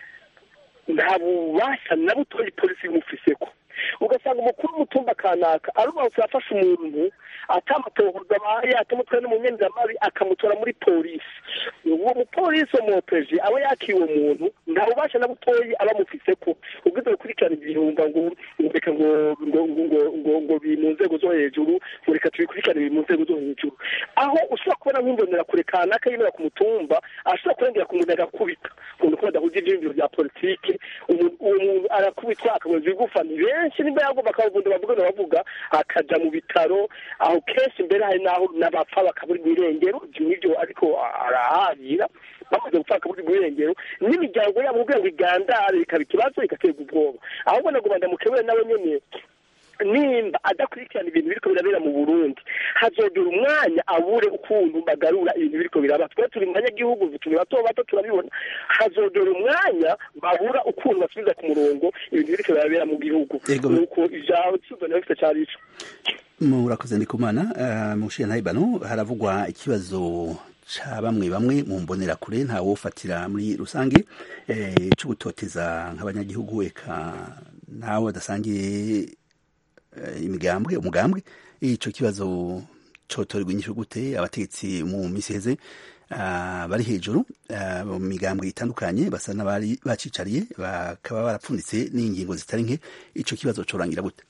nta bubasha na butoyi polisi imufiseko ugasanga umukuru w'umutumba kanaka arubatse afashe umuntu atamatohoza abaye atamutwaye n'umunyendamabi akamutora muri polisi uwo mupolisi umupeje aba yakiye uwo muntu nta bubasha na butoyi aba amufiseko ubwiza gukurikirana ibihumba ngo reka ngo ngo ngo ngo ngo biri mu nzego zo hejuru ngo reka tubikurikirane biri mu nzego zo hejuru aho ushobora kubona nk'imbonera kure kanaka yemera ku mutumba ashobora kurengera ku muntu agakubita umuntu ko badahuje ibyiyumviro bya politike umuntu arakubitwa akabuza igufa ni benshi nimba yagomba akavuga bavuga bavuga akaja mu bitaro aho kenshi imbere hari naho n'abapfa bakabura irengero ibyo ariko araharira bamaze gupfa bakabura irengero n'imiryango yabo kugira ngo igandare ikaba ikibazo igaterwa ubwoba ahubwo nagomba ndamukebere nawe nyene nimba adakurikirana ibintu biriko birabera mu Burundi hazogera umwanya abure ukuntu bagarura ibintu biriko biraba twe turi mu banyagihugu turi bato bato turabibona hazogera umwanya babura ukuntu basubiza ku murongo ibintu biriko birabera mu gihugu nuko ijambo cy'ubona bifite cyarico murakoze Ndikumana uh, mushiye ntayibano haravugwa ikibazo cha bamwe bamwe mu mbonera kure nta wofatira muri rusange eh cyo gutoteza nk'abanyagihugu eka nawe badasangiye imigambwe umugambwe ico kibazo cotorwa inyishu gute abategetsi mu miseze uh, bari hejuru uh, mu migambwe itandukanye basa n'abari bacicariye bakaba barapfunditse n'ingingo zitari nke ico kibazo corangira gute?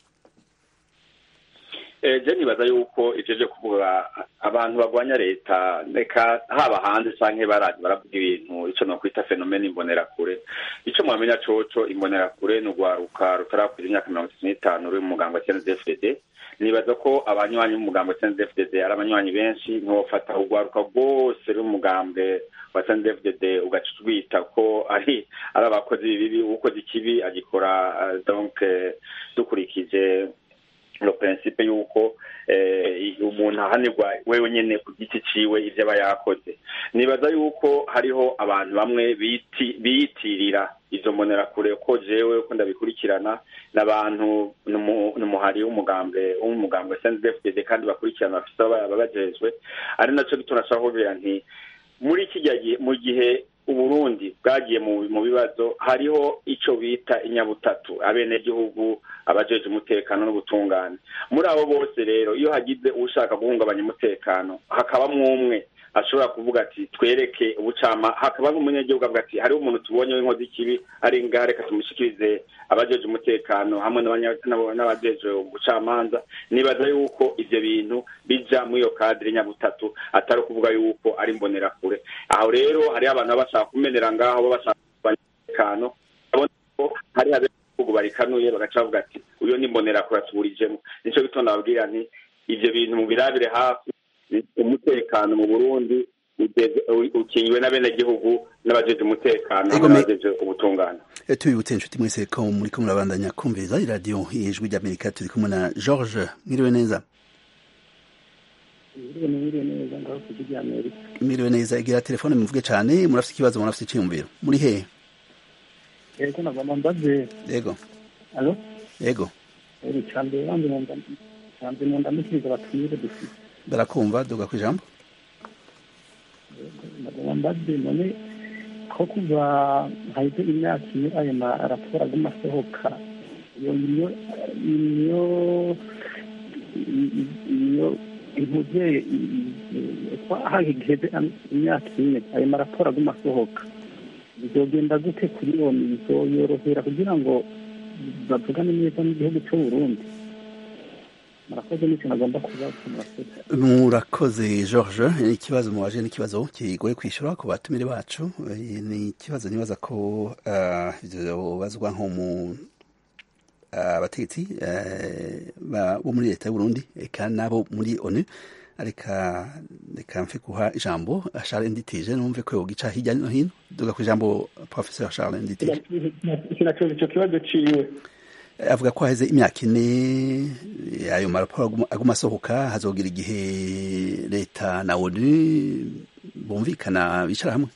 je nibaza yuko ivyo kuvuga abantu bagwanya leta reka haba hanze canke baraje baravuga ibintu ico no kwita fenomene imbonera kure ico mwamenya coco imbonera kure n'ugwaruka rutarakuza imyaka mirongo itatu n'itanu ruri mu mugambo wa C N D D F D D nibaza ko abanywanyi mu mugambo wa C N D D F D D ari abanywanyi benshi ntofata ugwaruka rwose ruri mu mugambo wa C N D D F D D ugacitwita ko ari ari abakozi bibi ukoze ikibi agikora donc dukurikije le principe yuko eh umuntu ahanirwa wewe nyene ku giti ciwe ivyo aba yakoze nibaza yuko hariho abantu bamwe biti biyitirira izo mbonera kure ko jewe ko ndabikurikirana n'abantu n'umuhari w'umugambe w'umugambe C N D D F D D kandi bakurikirana bafite ababajejwe ari naco gitunashaka kugira nti muri iki mu gihe Uburundi bwagiye mu bibazo hariho ico bita inyabutatu abene gihugu abajeje umutekano n'ubutungane muri abo bose rero iyo hagize ushaka guhungabanya umutekano hakaba mwumwe ashobora kuvuga ati twereke ubucama hakaba n'umunyagihugu avuga ati hari umuntu tubonye w'inkozi kibi ari ngare katumushikirize abajeje umutekano hamwe n'abajeje ubucamanza nibaza yuko ivyo bintu bija mu iyo cadre nyabutatu atari kuvuga yuko ari mbonera kure aho rero hari abantu bashaka kumenera ngaho bashaka umutekano abona ko hari abegugu barikanuye bagaca bavuga ati uyo ni mbonera kure tuburijemo nico bitonda babwira nti ivyo bintu mu birabire hafi umutekano mu Burundi ukingiwe n'abenegihugu n'abajeje umutekano n'abajeje ubutungane. Tubibutse inshuti mwese ko muri ko murabandanya kumviriza iradiyo y'ijwi ry'Amerika turi kumwe na George mwiriwe neza. Mwiriwe neza ngaho ku ijwi ry'Amerika. Mwiriwe neza igira telefone muvuge cyane murafite ikibazo murafite icyumviro muri he? Yego nagomba mbaze. Yego. Allo? Yego. Eri cyambe bandi mu cyambe mu ndamukiriza batumire dufite. Barakumva duga ku ijambo. Nagomba mbaze none ko kuva haize imyaka ine ayo maraporo aguma asohoka iyo niyo niyo niyo impuje hageze imyaka ine ayo maraporo aguma asohoka bizogenda gute kuri iyo bizoyorohera kugira ngo bavugane neza n'igihugu cy'u Burundi? murakoze n'ikintu agomba kubaza. murakoze George. ikibazo mubaje n'ikibazo kigoye kwishyura ku batumire bacu. ni ikibazo nibaza ko ivyo bazwa nko mu abategetsi bo muri leta y'u Burundi eka nabo muri ONU. areka reka mfe kuha ijambo Charles Nditije numve ko yogica hirya no hino duga ku ijambo Professor Charles Nditije. sinacoze ico kibazo ciwe. avuga ko haheze imyaka ine ayo maraporo aguma asohoka, hazogira igihe leta na ONU bumvikana bicara hamwe.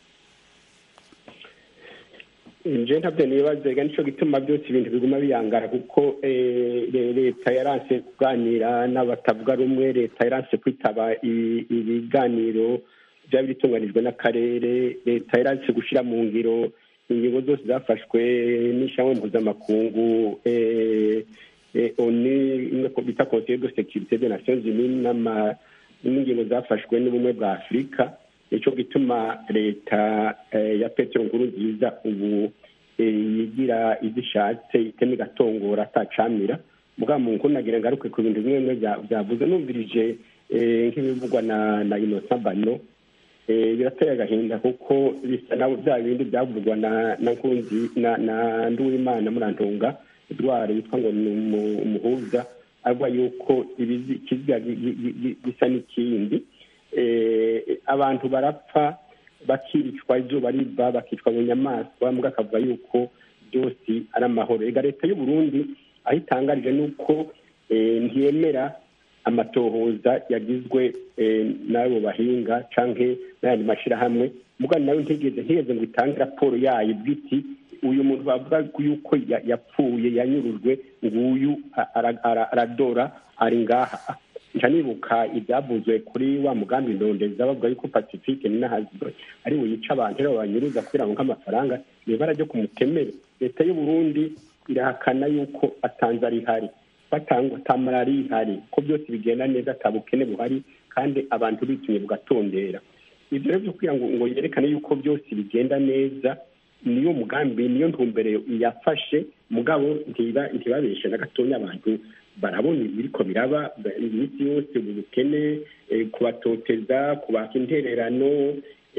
nje ntabyo nibazaga nico gituma byose ibintu biguma biyangara kuko leta yaranse kuganira n'abatavuga rumwe, leta yaranse kwitaba ibiganiro byaba bitunganijwe n'akarere, leta yaranse gushira mu ngiro ingingo zose zafashwe n'ishyamba mpuzamakungu ONU bita Conseil de sécurité des Nations Unies n'ingingo zafashwe n'ubumwe bwa Afurika. Nico gituma leta ya Petero Nkurunziza ubu yigira izishatse iteme gatongora atacamira muga mu nkunagira ngaruke ku bintu bimwe bimwe byavuze numvirije nk'ibivugwa na na Innocent Bano. birateye agahinda kuko bisa nabo bya bindi byavugwa na na Nkunzi na na Nduwimana Murantunga Edouard yitwa ngo ni umuhuza agwa yuko ibizi kiziga gisa n'ikindi. abantu barapfa bakiricwa izuba riva bakicwa mu nyamaswa muga akavuga yuko byose ari amahoro. ega leta y'u Burundi aho itangarije nuko ntiyemera amatohoza yagizwe n'abo bahinga canke n'ayandi mashirahamwe muga nawe ntigeze ntigeze ngo itange raporo yayo bwiti uyu muntu bavuga yuko yapfuye yanyurujwe nguyu aradora ari ngaha. Njanibuka ibyavuzwe kuri wa mugambi ndondeza bavuga yuko Pacifique n'ahazwe ari we yica abantu rero banyuruza kugira ngo nk'amafaranga nibara ryo kumutemere. leta y'u Burundi irahakana yuko atanze ari hari batangwa tamarari hari ko byose bigenda neza tabukene buhari kandi abantu bitumye bugatondera. Ibyo rero kugira ngo ngo yerekane yuko byose bigenda neza niyo mugambi niyo ntumbere yafashe mugabo ntiba ntibabeshe na gatonya abantu barabona ibiriko biraba iminsi yose ubukene kubatoteza kubaka intererano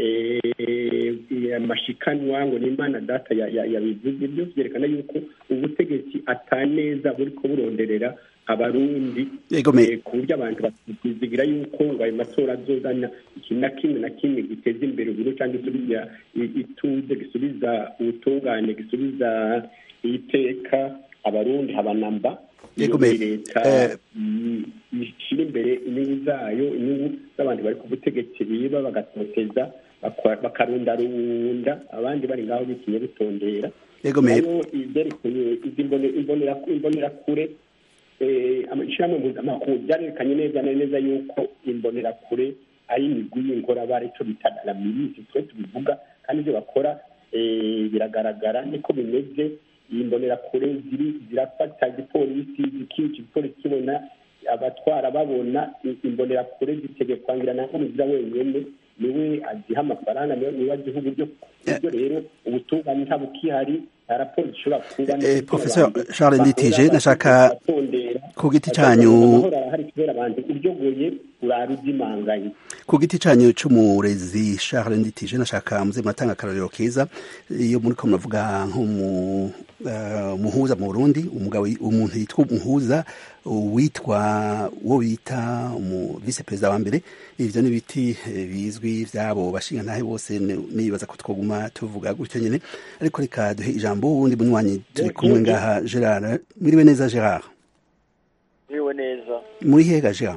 amashikanwa ngo n'Imana data yabivuze byo byerekana yuko ubutegetsi ataneza buriko buronderera abarundi ku buryo abantu bakizigira yuko ngo ayo matora azozana iki na kimwe na kimwe giteza imbere uburundi cyangwa gisubiza ituze gisubiza ubutungane gisubiza iteka abarundi habanamba. leta ishyira imbere inyungu zayo inyungu z'abantu bari ku butegetsi biba bagatoteza bakarundarunda abandi bari ngaho bikinye bitondera. rero ibyerekeye imbonerakure ishyirahamwe mpuzamakungu byarerekanye neza neza yuko imbonerakure ari imigwi y'inkorabare icyo bita la milisi twe tubivuga kandi ibyo bakora biragaragara niko bimeze. iyi mbonerakure ziri zirafata igipolisi zikica igipolisi kibona abatwara babona imbonerakure zitegekwangira na nkurunziza wenyene niwe aziha amafaranga niwe aziha uburyo kubyo rero ubutungane nta bukihari raporo zishobora kuba Professor Charles Nditije nashaka ku giti cyanyu hari kubera abantu uryogoye uraruzimanganye ku giti cyanyu cy'umurezi Charles Nditije nashaka muze muratanga akarorero keza iyo muri ko muravuga nko mu muhuza mu Burundi umugabo umuntu yitwa umuhuza witwa wo bita umu vice president wa mbere. ivyo n'ibiti bizwi vyabo bashinga ntahe bose nibaza ko twoguma tuvuga gutyo nyene ariko reka duhe ijambo wundi munywanyi turi kumwe ngaha Gerard. Mwiriwe neza Gerard? Mwiriwe neza. Muri hega Gerard?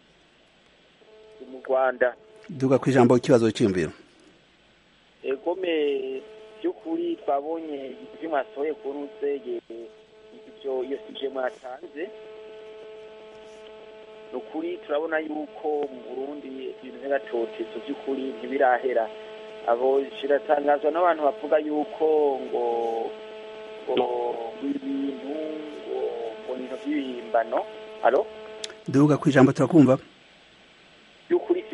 Mu Rwanda. Duga ku ijambo ikibazo cy'imviro. Egome byukuri twabonye ibyo mwasohoye ku rusege ibyo iyo sije mwatanze nukuri turabona yuko mu Burundi ibintu by'agatotezo byukuri ntibirahera. abo shiratangazwa n'abantu bavuga yuko ngo ngo ibintu ngo ngo by'ibihimbano. Halo? Duga ku ijambo turakumva. Byukuri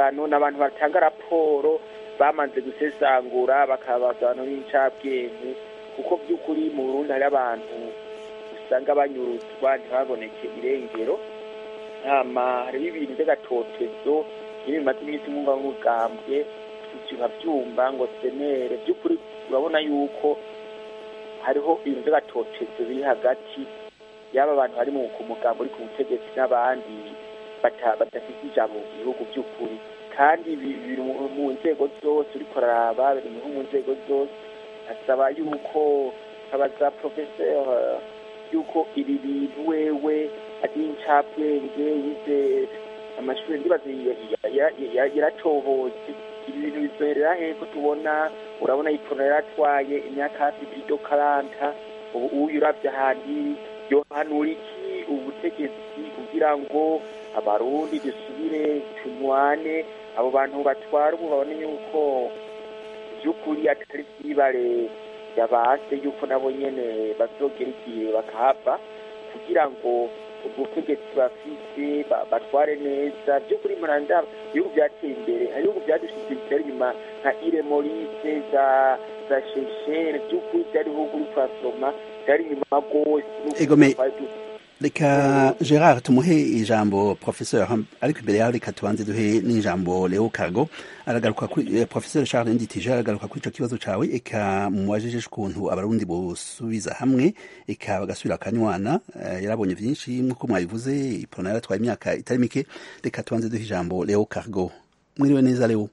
impimbano n'abantu batanga raporo bamaze gusesangura bakabazana n'incabwenge kuko by'ukuri mu Burundi hari abantu usanga banyuruzwa ntibaboneke irengero hama hari ibintu by'agatotezo bimaze iminsi mwumva nk'ubwambwe tukabyumva ngo senere by'ukuri urabona yuko hariho ibintu by'agatotezo biri hagati y'aba bantu bari mu mugambo uri ku butegetsi n'abandi badafite ijambo mu gihugu by'ukuri kandi biri mu nzego zose uriko araraba biri mu nzego zose asaba yuko abaza professeur yuko ibi bintu wewe ari incabwenge yize amashuri ndibaza yaratohoze ibi bintu bizoherera heko tubona urabona ipfuna yaratwaye imyaka hafi ibido karanta ubu uravye ahandi yohanura iki ubutegetsi kugira ngo abarundi dusubire tunywane abo bantu batwara ubu babone yuko by'ukuri atari byibare yabase yuko nabo nyene bazogera igihe bakahava kugira ngo ubutegetsi bafite batware neza by'ukuri muranda ibihugu byateye imbere hari ibihugu byadushize bitari inyuma nka Iremorise za za Sheshere by'ukuri byari ibihugu uri kwasoma byari inyuma rwose. Reka Gerard tumuhe ijambo professeur ariko imbere yaho reka tubanze duhe n'ijambo Leo Cargo aragaruka kuri professeur Charles Nditije aragaruka kuri ico kibazo cawe eka muwajije ukuntu abarundi bosubiza hamwe eka bagasubira akanywana uh, yarabonye vyinshi nkuko mwabivuze ipona yaratwaye imyaka itari mike reka tubanze duhe ijambo Leo Cargo mwiriwe neza Leo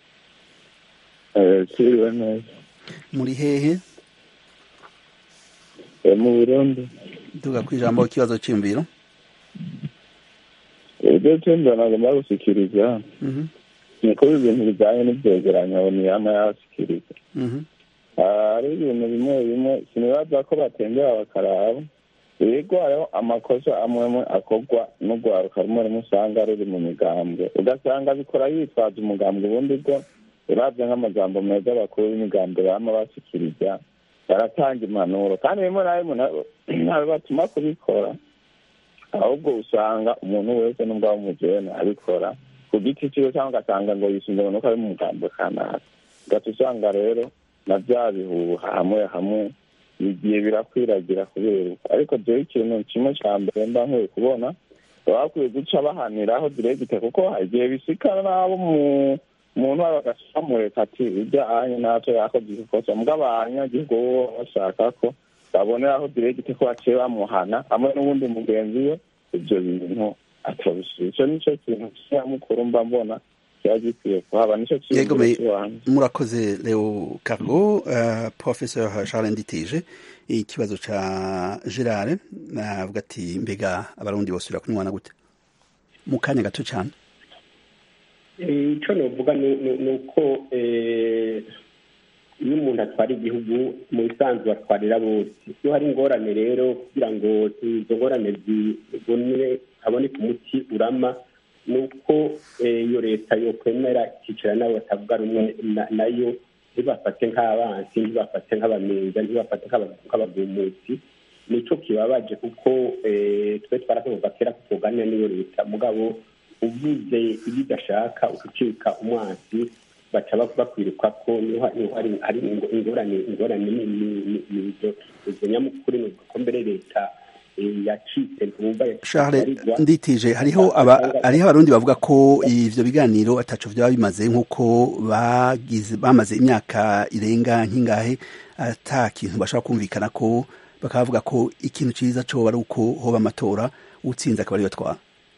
eh mwiriwe neza muri hehe e mu Burundi duga kwijambo kibazo cy'imviro ibyo cyenda nagomba gushikiriza mhm niko ibintu bijanye n'ibyegeranyo ni ama yasikiriza mhm ari ibintu bimwe bimwe sinibaza ko batengera bakaraba yego ayo amakosa amwe akogwa no gwaruka rumwe musanga ruri mu migambwe ugasanga bikora yitwaza umugambwe ubundi bwo uravye nk'amajambo meza bakuru y'imigambwe bama basikiriza baratanga impanuro kandi bimwe na bimwe ntabe batuma kubikora ahubwo usanga umuntu wese n'ubwo wamujene abikora ku giti ciwe cyangwa ugasanga ngo yisunze nuko ari mu mugambo kanaka gato usanga rero na bya bihuha hamwe hamwe bigiye birakwiragira kubera ariko jewe ikintu kimwe ca mbere mba nkwiye kubona bakwiye guca bahaniraho diregite kuko hagiye bisikana nabo mu umuntu bagasamureka ati ujya anye natwe yakoze ikosa mugabo abanyagihugu bashaka ko babonera aho diregite ko baciye bamuhana hamwe n'ubundi mugenzi we ibyo bintu atabisubiza icyo nicyo kintu cyamukuru mba mbona kiba gikwiye kuhaba nicyo kintu murakoze Leo Cargo uh, professeur Charles Nditije ikibazo ca Gerard navuga ati mbega abarundi bosubira kunywana gute mu kanya gato cyane icyo novuga ni uko iyo umuntu atwara igihugu mu bisanzwe atwarira bose iyo hari ingorane rero kugira ngo izo ngorane zibone haboneke umuti urama ni uko iyo leta yokwemera ikicara n'abo batavuga rumwe nayo ntibafate nk'abansi ntibafate nk'abamenza ntibafate nk'abagumutsi nicyo kibabaje kuko twe twarakuvuga kera ko tuganira n'iyo leta mugabo uvuze ibyo udashaka ugucika umwansi baca bakwiruka ko niho hari ingorane ingorane n'izo nyamukuru ni uko mbere leta yacitse ntumva Charles Nditije hariho hariho abarundi bavuga ko ivyo biganiro ataco vyaba bimaze nk'uko bagize bamaze imyaka irenga nk'ingahe ata kintu bashaka kumvikana ko bakavuga ko ikintu ciza co bari uko hoba amatora utsinze akaba ariyo twara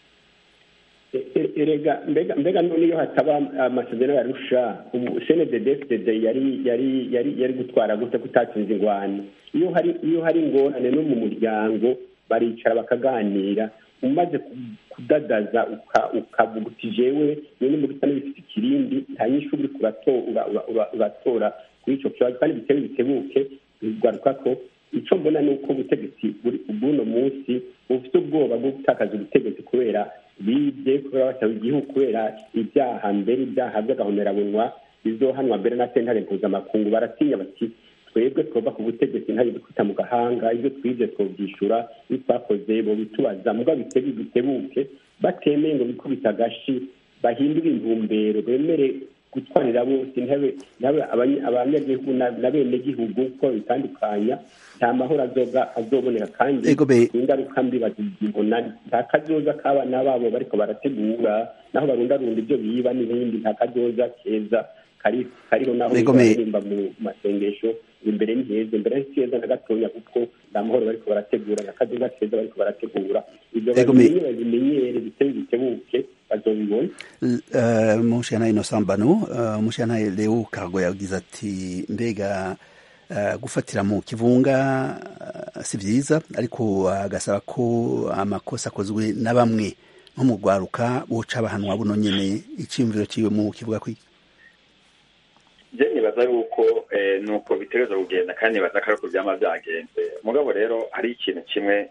erega mbega mbega niyo hataba amasezerano yarusha ubu C N D D F D D yari yari yari yari gutwara gute kutatsinze ingwano iyo hari iyo hari ingorane no mu muryango baricara bakaganira umaze kudadaza ukavuga uti jewe none mu bitano bifite ikirindi nta nyishu uri kuratora uratora kuri ico kibazo kandi bitebe bitebuke bigaruka ko ico mbona ni uko ubutegetsi buri ubuno munsi bufite ubwoba bwo gutakaza ubutegetsi kubera bibye kubera basaba igihugu kubera ibyaha mbere ibyaha by'agahomerabunwa bizohanwa mbere na sentare mpuzamakungu baratinya bati twebwe twova ku butegetsi ntari dukita mu gahanga ibyo twibye twobyishura iyo twakoze bo bitubaza mugabo bitebe bitebuke batemeye ngo bikubita agashi bahindura intumbero bemere gutwarira bose ntabe abanyagihugu na bene gihugu ko bitandukanya nta mahoro azoga azoboneka kandi ingaruka mbi bazibona nta kazoza k'abana babo bariko barategura naho barundarunda ibyo biba n'ibindi nta kazoza keza kari kariho naho barimba mu masengesho imbere n'iheze imbere y'ikeza na gatonya kuko nta mahoro bariko barategura na kazoza keza bariko barategura ibyo babimenyere biteye bitebuke bazobibona. Mushana Innocent Bano Mushana Leo Kargo yagize ati mbega gufatira mu kivunga si vyiza ariko agasaba ko amakosa akozwe na bamwe nko mu rwaruka boca abahanwa buno nyene iciyumviro ciwe mu kivuga kwiki. Je nibaza yuko nuko bitereza kugenda kandi nibaza ko ariko byama byagenze mugabo rero hari ikintu kimwe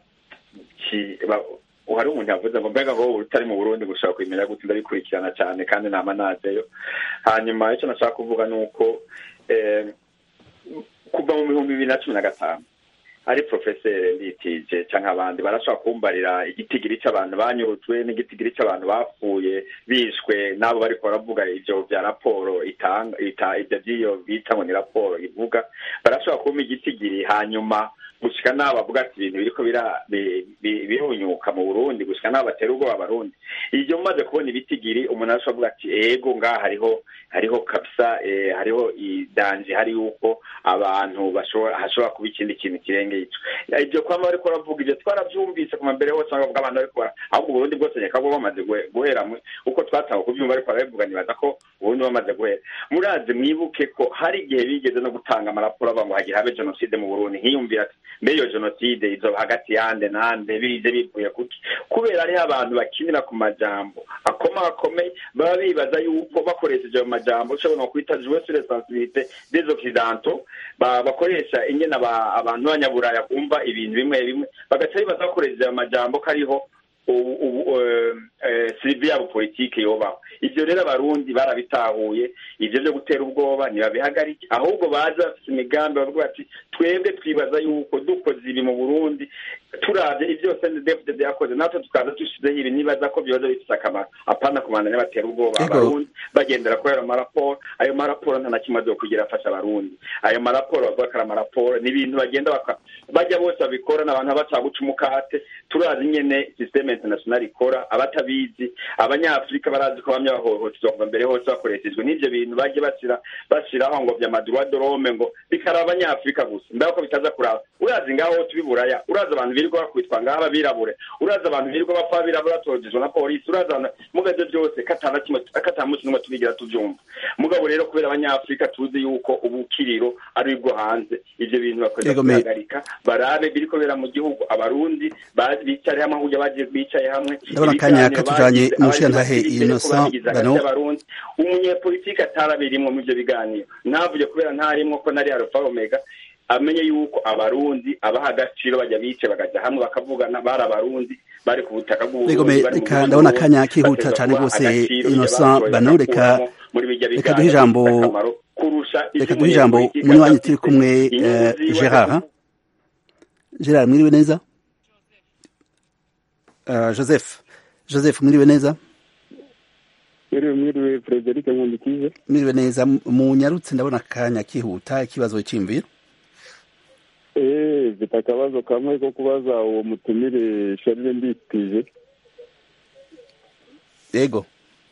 uhari umuntu yavuze ngo mbega ngo utari mu Burundi gushaka kwimenya gute ndabikurikirana cyane kandi nama najeyo. Hanyuma icyo nashaka kuvuga nuko eh kuva mu bihumbi bibiri na cumi na gatanu ari professeur nditije canke abandi barashaka kumbarira igitigiri cy'abantu banyurutwe n'igitigiri cy'abantu bapfuye bishwe nabo bari ko baravuga ivyo vya raporo itanga ita ivyo byo bita ngo ni raporo ivuga barashaka kumpa igitigiri hanyuma gushika nabo bavuga ati ibintu biriko bira birunyuka mu Burundi gushika nabo batera ubwo abarundi iyo maze kubona ibitigiri umuntu arashobora ati ego ngaha hariho hariho kabisa eh, hariho idanje hari uko abantu bashobora hashobora kuba ikindi kintu kirenge ico ibyo kwama bari ko ravuga ibyo twaravyumvise kuma mbere hose ngo abantu bari ko ahubwo Burundi bwose nyakabo bamaze guhera uko twataho kubyumva ariko baravuga nibaza ko Burundi bamaze guhera muraze mwibuke ko hari igihe bigeze no gutanga amaraporo abantu hagira habe genocide mu Burundi nkiyumvira ati meyo genocide izo hagati yande nande bize bivuye kuki kubera ari abantu bakinira ku majambo akoma akomeye baba bibaza yuko bakoresheje ayo majambo cyo no kwita jouer sur responsabilité des occidentaux bakoresha ingena abantu banyaburaya kumva ibintu bimwe bimwe bagaca bibaza bakoresheje ayo majambo kariho Sylvia bu politique yoba ivyo rero abarundi barabitahuye ivyo byo gutera ubwoba nibabihagarike ahubwo baza imigambi bavuga ati twebwe twibaza yuko dukoze ibi mu Burundi turavye ivyo S N D F D yakoze natwe tukaza tushizeho ibi nibaza ko byoza bifite akamaro apana kumandanya batera ubwoba abarundi bagendera ko ayo maraporo ayo maraporo nta nakimaze kugira afasha abarundi ayo maraporo bavuga ko maraporo ni ibintu bagenda bajya bose babikora n'abantu bacaguca umukate turazi nyene system international ikora abatabizi abanyafrika barazi ko bamya bahohotezwa kuva mbere hose bakoreshejwe n'ivyo bintu baje basira basiraho ngo vya madroit de l'homme ngo bikara abanyafrika gusa ndako bitaza kuraba urazi ngaho tubiburaya urazi abantu birirwa bakwitwa ngaho birabure urazi abantu birirwa bapfa birabura tozizwa na police urazi mugaze byose katana kimwe akatamusi no tubigira tuvyumva mugabo rero kubera abanyafrika tuzi yuko ubukiriro ari bwo hanze ivyo bintu bakwenda kuhagarika barabe biriko bera mu gihugu abarundi bazi bicare hamwe ahuje baje bicaye hamwe ndabona kanya katujanye mushantahe Innocent Bano umunye politique atarabirimwe mu byo biganiro navuye kubera ntarimwe ko nari Alpha Omega amenye yuko abarundi abaha agaciro bajya bice bagaja hamwe bakavugana bari abarundi bari ku butaka bw'uburundi reka ndabona kanya kihuta cyane rwose Innocent Bano reka reka duhe ijambo reka duhe ijambo munywanyi turi kumwe Gerard Gerard mwiriwe neza Joseph Joseph mwiriwe neza mwiriwe mwiriwe Frederic Nkundikize mwiriwe neza munyarutse ndabona kanya kihuta ikibazo cy'imviro eh bitakabazo kamwe ko kubaza uwo mutumire Charles Nditije yego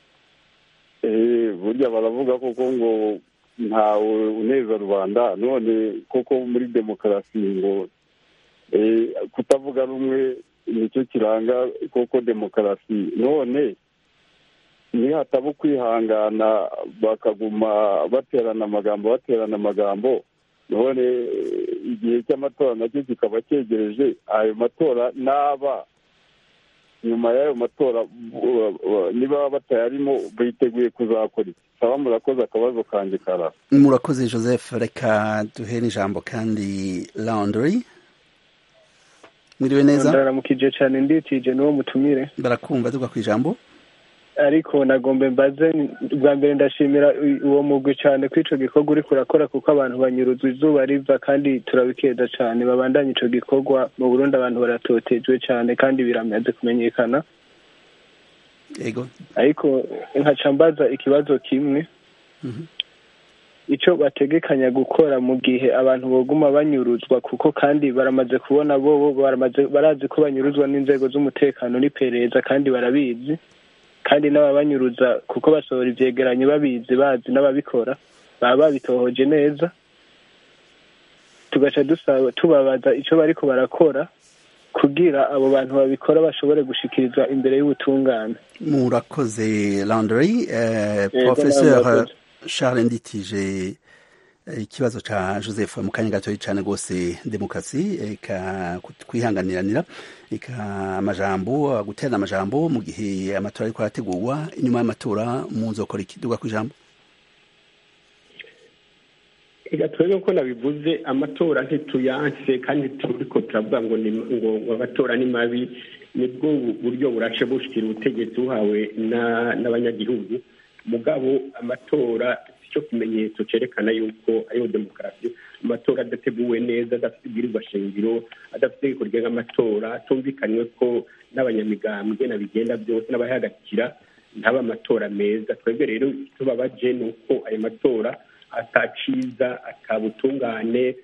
eh burya baravuga koko ngo ntawe uneza rubanda none koko muri demokarasi ngo eh kutavuga rumwe nicyo kiranga koko demokarasi none ni hatabu kwihangana bakaguma baterana amagambo baterana amagambo none igihe cy'amatora nacyo kikaba cyegereje ayo matora naba nyuma y'ayo matora niba batayarimo biteguye kuzakora iki saba murakoze akabazo kanjye kara murakoze Joseph reka duhe n'ijambo kandi Laundry mwiriwe neza ndaramukije cyane nditije n'uwo mutumire barakumva tuga ku ijambo ariko nagombe mbaze bwa mbere ndashimira uwo mugwi cyane kwico gikorwa uri kurakora kuko abantu banyuruzwa izuba riva kandi turabikeza cyane babandanye ico gikorwa mu Burundi abantu baratotejwe cyane kandi biramaze kumenyekana yego ariko nkaca mbaza ikibazo kimwe icyo bategekanya gukora mu gihe abantu boguma banyuruzwa kuko kandi baramaze kubona bo baramaze barazi ko banyuruzwa n'inzego z'umutekano n'iperereza kandi barabizi kandi n'ababanyuruza kuko basohora ivyegeranyo babizi bazi n'ababikora baba babitohoje neza tugaca dusaba tubabaza icyo bariko barakora kugira abo bantu babikora bashobore gushikirizwa imbere y'ubutungane. Murakoze Landry. eh, Professeur Charles Nditije, ikibazo ca Joseph mu kanya gatoyi cane gose demokarasi eka kwihanganiranira eka amajambo guterana amajambo mu gihe amatora ariko arategurwa inyuma y'amatora muzokora iki duga kwijambo? ega twebwe ko nabivuze amatora ntituyanse kandi turiko turavuga ngo ngo amatora ni mabi nibwo buryo burace bushikira ubutegetsi buhawe n'abanyagihugu mugabo amatora cyo kimenyetso cerekana yuko ayo demokarasi amatora adateguwe neza adafite ibwirizwa shingiro adafite itegeko rigenga amatora tumvikanywe ko n'abanyamigambwe nabigenda byose n'abahagarikira ntaba amatora meza. Twebwe rero tubabaje ni uko ayo matora ataciza atabutungane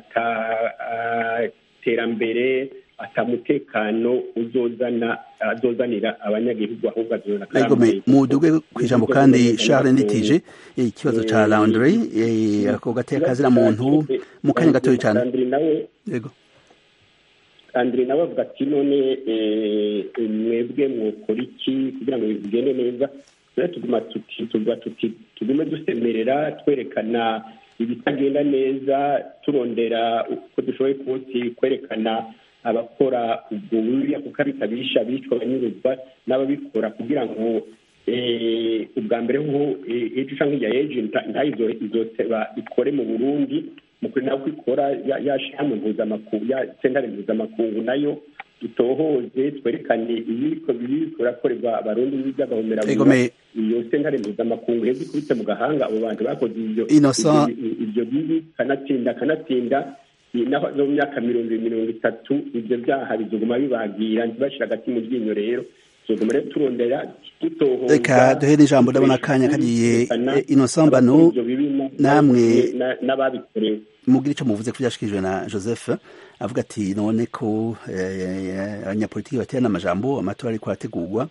ataterambere atamutekano uzozana azozanira abanyagihugu ahubwo azozana kandi muduge kwijambo kandi Charles Nditije ikibazo ca Landry ako gateka kazira muntu mu kanya gatoyi cyane. Yego Andri nawe avuga ati none mwebwe mwokora iki kugira ngo bigende neza? Tuguma tuti tuvuga tuti tugume dusemerera twerekana ibitagenda neza turondera uko dushoboye kuti kwerekana abakora ubwo buriya kuko abitabisha bicwa banyuruzwa n'ababikora kugira ngo ubwa mbere ho ejo canke ya agent ntayizo izoteba ikore mu Burundi mukuri nawe kwikora yashimwe mpuzamakungu ya sentare mpuzamakungu nayo dutohoze twerekane ibiko biriko rakorerwa abarundi n'iby'agahomera iyo sentare mpuzamakungu hezi kubitse mu gahanga abo bantu bakoze ivyo ivyo bibi kanatsinda kanatsinda naho mu myaka mirongo mirongo itatu ivyo byaha bizoguma bibagira ntibashira agati mu ryinyo rero tuguma rero turondera dutohoza. Reka duhere ijambo ndabona akanya kagiye Innocent Bano namwe n'ababikorewe mugira ico muvuze ko byashikijwe na Joseph avuga ati none ko abanyapolitiki baterana amajambo amatora ariko arategurwa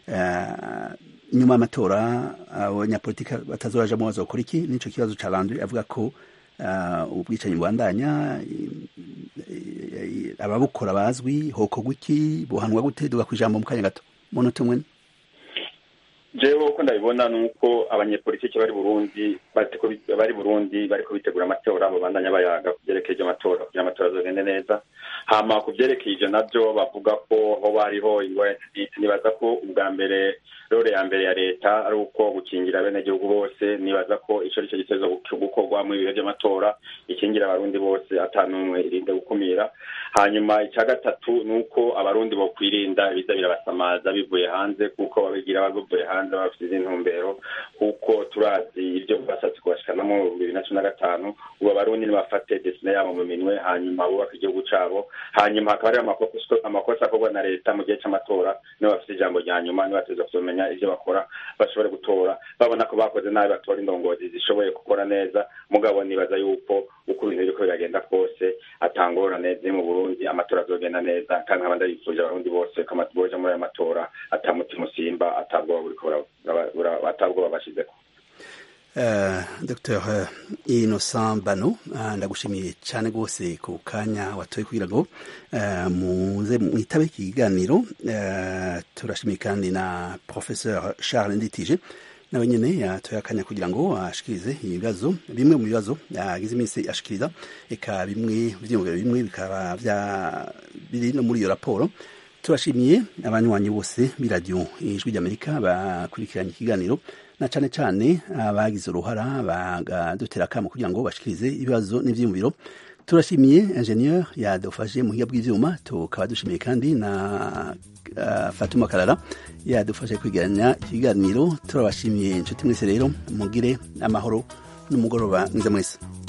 nyuma y'amatora abanyapolitiki batazorajamo bazokora iki? Nico kibazo ca Landry avuga ko ubwicanyi bwandanya ababukora bazwi hokorwa iki buhanwa gute? Duga kwijambo mu kanya gato muntu tumwe. Jewe uko ndabibona nuko abanyepolitiki bari Burundi batiko bari Burundi bariko bitegura amatora abo bandanya bayaga kuvyerekeye amatora kugira amatora azogende neza. Hama kuvyerekeye ivyo navyo bavuga ko ho bariho ingorane nibaza ko ubwa mbere rore ya mbere ya leta ari uko gukingira bene gihugu bose nibaza ko ico rico gitezo gukorwa mu bihe by'amatora ikingira abarundi bose atanumwe irinde gukumira. Hanyuma icya gatatu nuko abarundi bo kwirinda biza birabasamaza bivuye hanze kuko babigira bavuye hanze bafite intumbero kuko turazi ibyo basatse kubashikana mu bibiri na cumi na gatanu ubu abarundi nibafate desine yabo mu minwe hanyuma bubaka igihugu cabo hanyuma hakaba ari amakosa amakosa akorwa na leta mu gihe cy'amatora nibo bafite ijambo rya nyuma nibo bateza kumenya ivyo bakora bashobore gutora babona ko bakoze nabi batora indongozi zishoboye gukora neza mugabo nibaza yuko uko ibintu biriko biragenda kose atangorane ziri mu Burundi amatora azogenda neza kandi nk'abandi bifuje abarundi bose ko amatora muri aya matora atamutima usimba atabwo buriko atabwo babashizeko. Uh, Docteur uh, Innocent Bano uh, ndagushimiye cyane gose ku kanya watoye kugira ngo uh, muze mwitabe ikiganiro. Uh, turashimiye kandi na Professeur Charles Nditije nawe nyene yatoye akanya kugira ngo ashikirize ibibazo bimwe mu bibazo yagize iminsi ashikiriza eka bimwe vy'umubiri bimwe bikaba vya biri no muri iyo raporo. Turashimiye abanywanyi bose b'iradio Ijwi ry'Amerika bakurikiranye ikiganiro na cane cane abagize uruhara bagadutera kamo kugira ngo bashikirize ibibazo n'ivyiyumviro. Turashimiye ingenieur yadufashe mu higa bw'ivyuma, tukaba dushimiye kandi na uh, Fatuma Karara yadufashe kwiganya ikiganiro. Turabashimiye inshuti mwese rero mugire amahoro n'umugoroba mwiza mwese.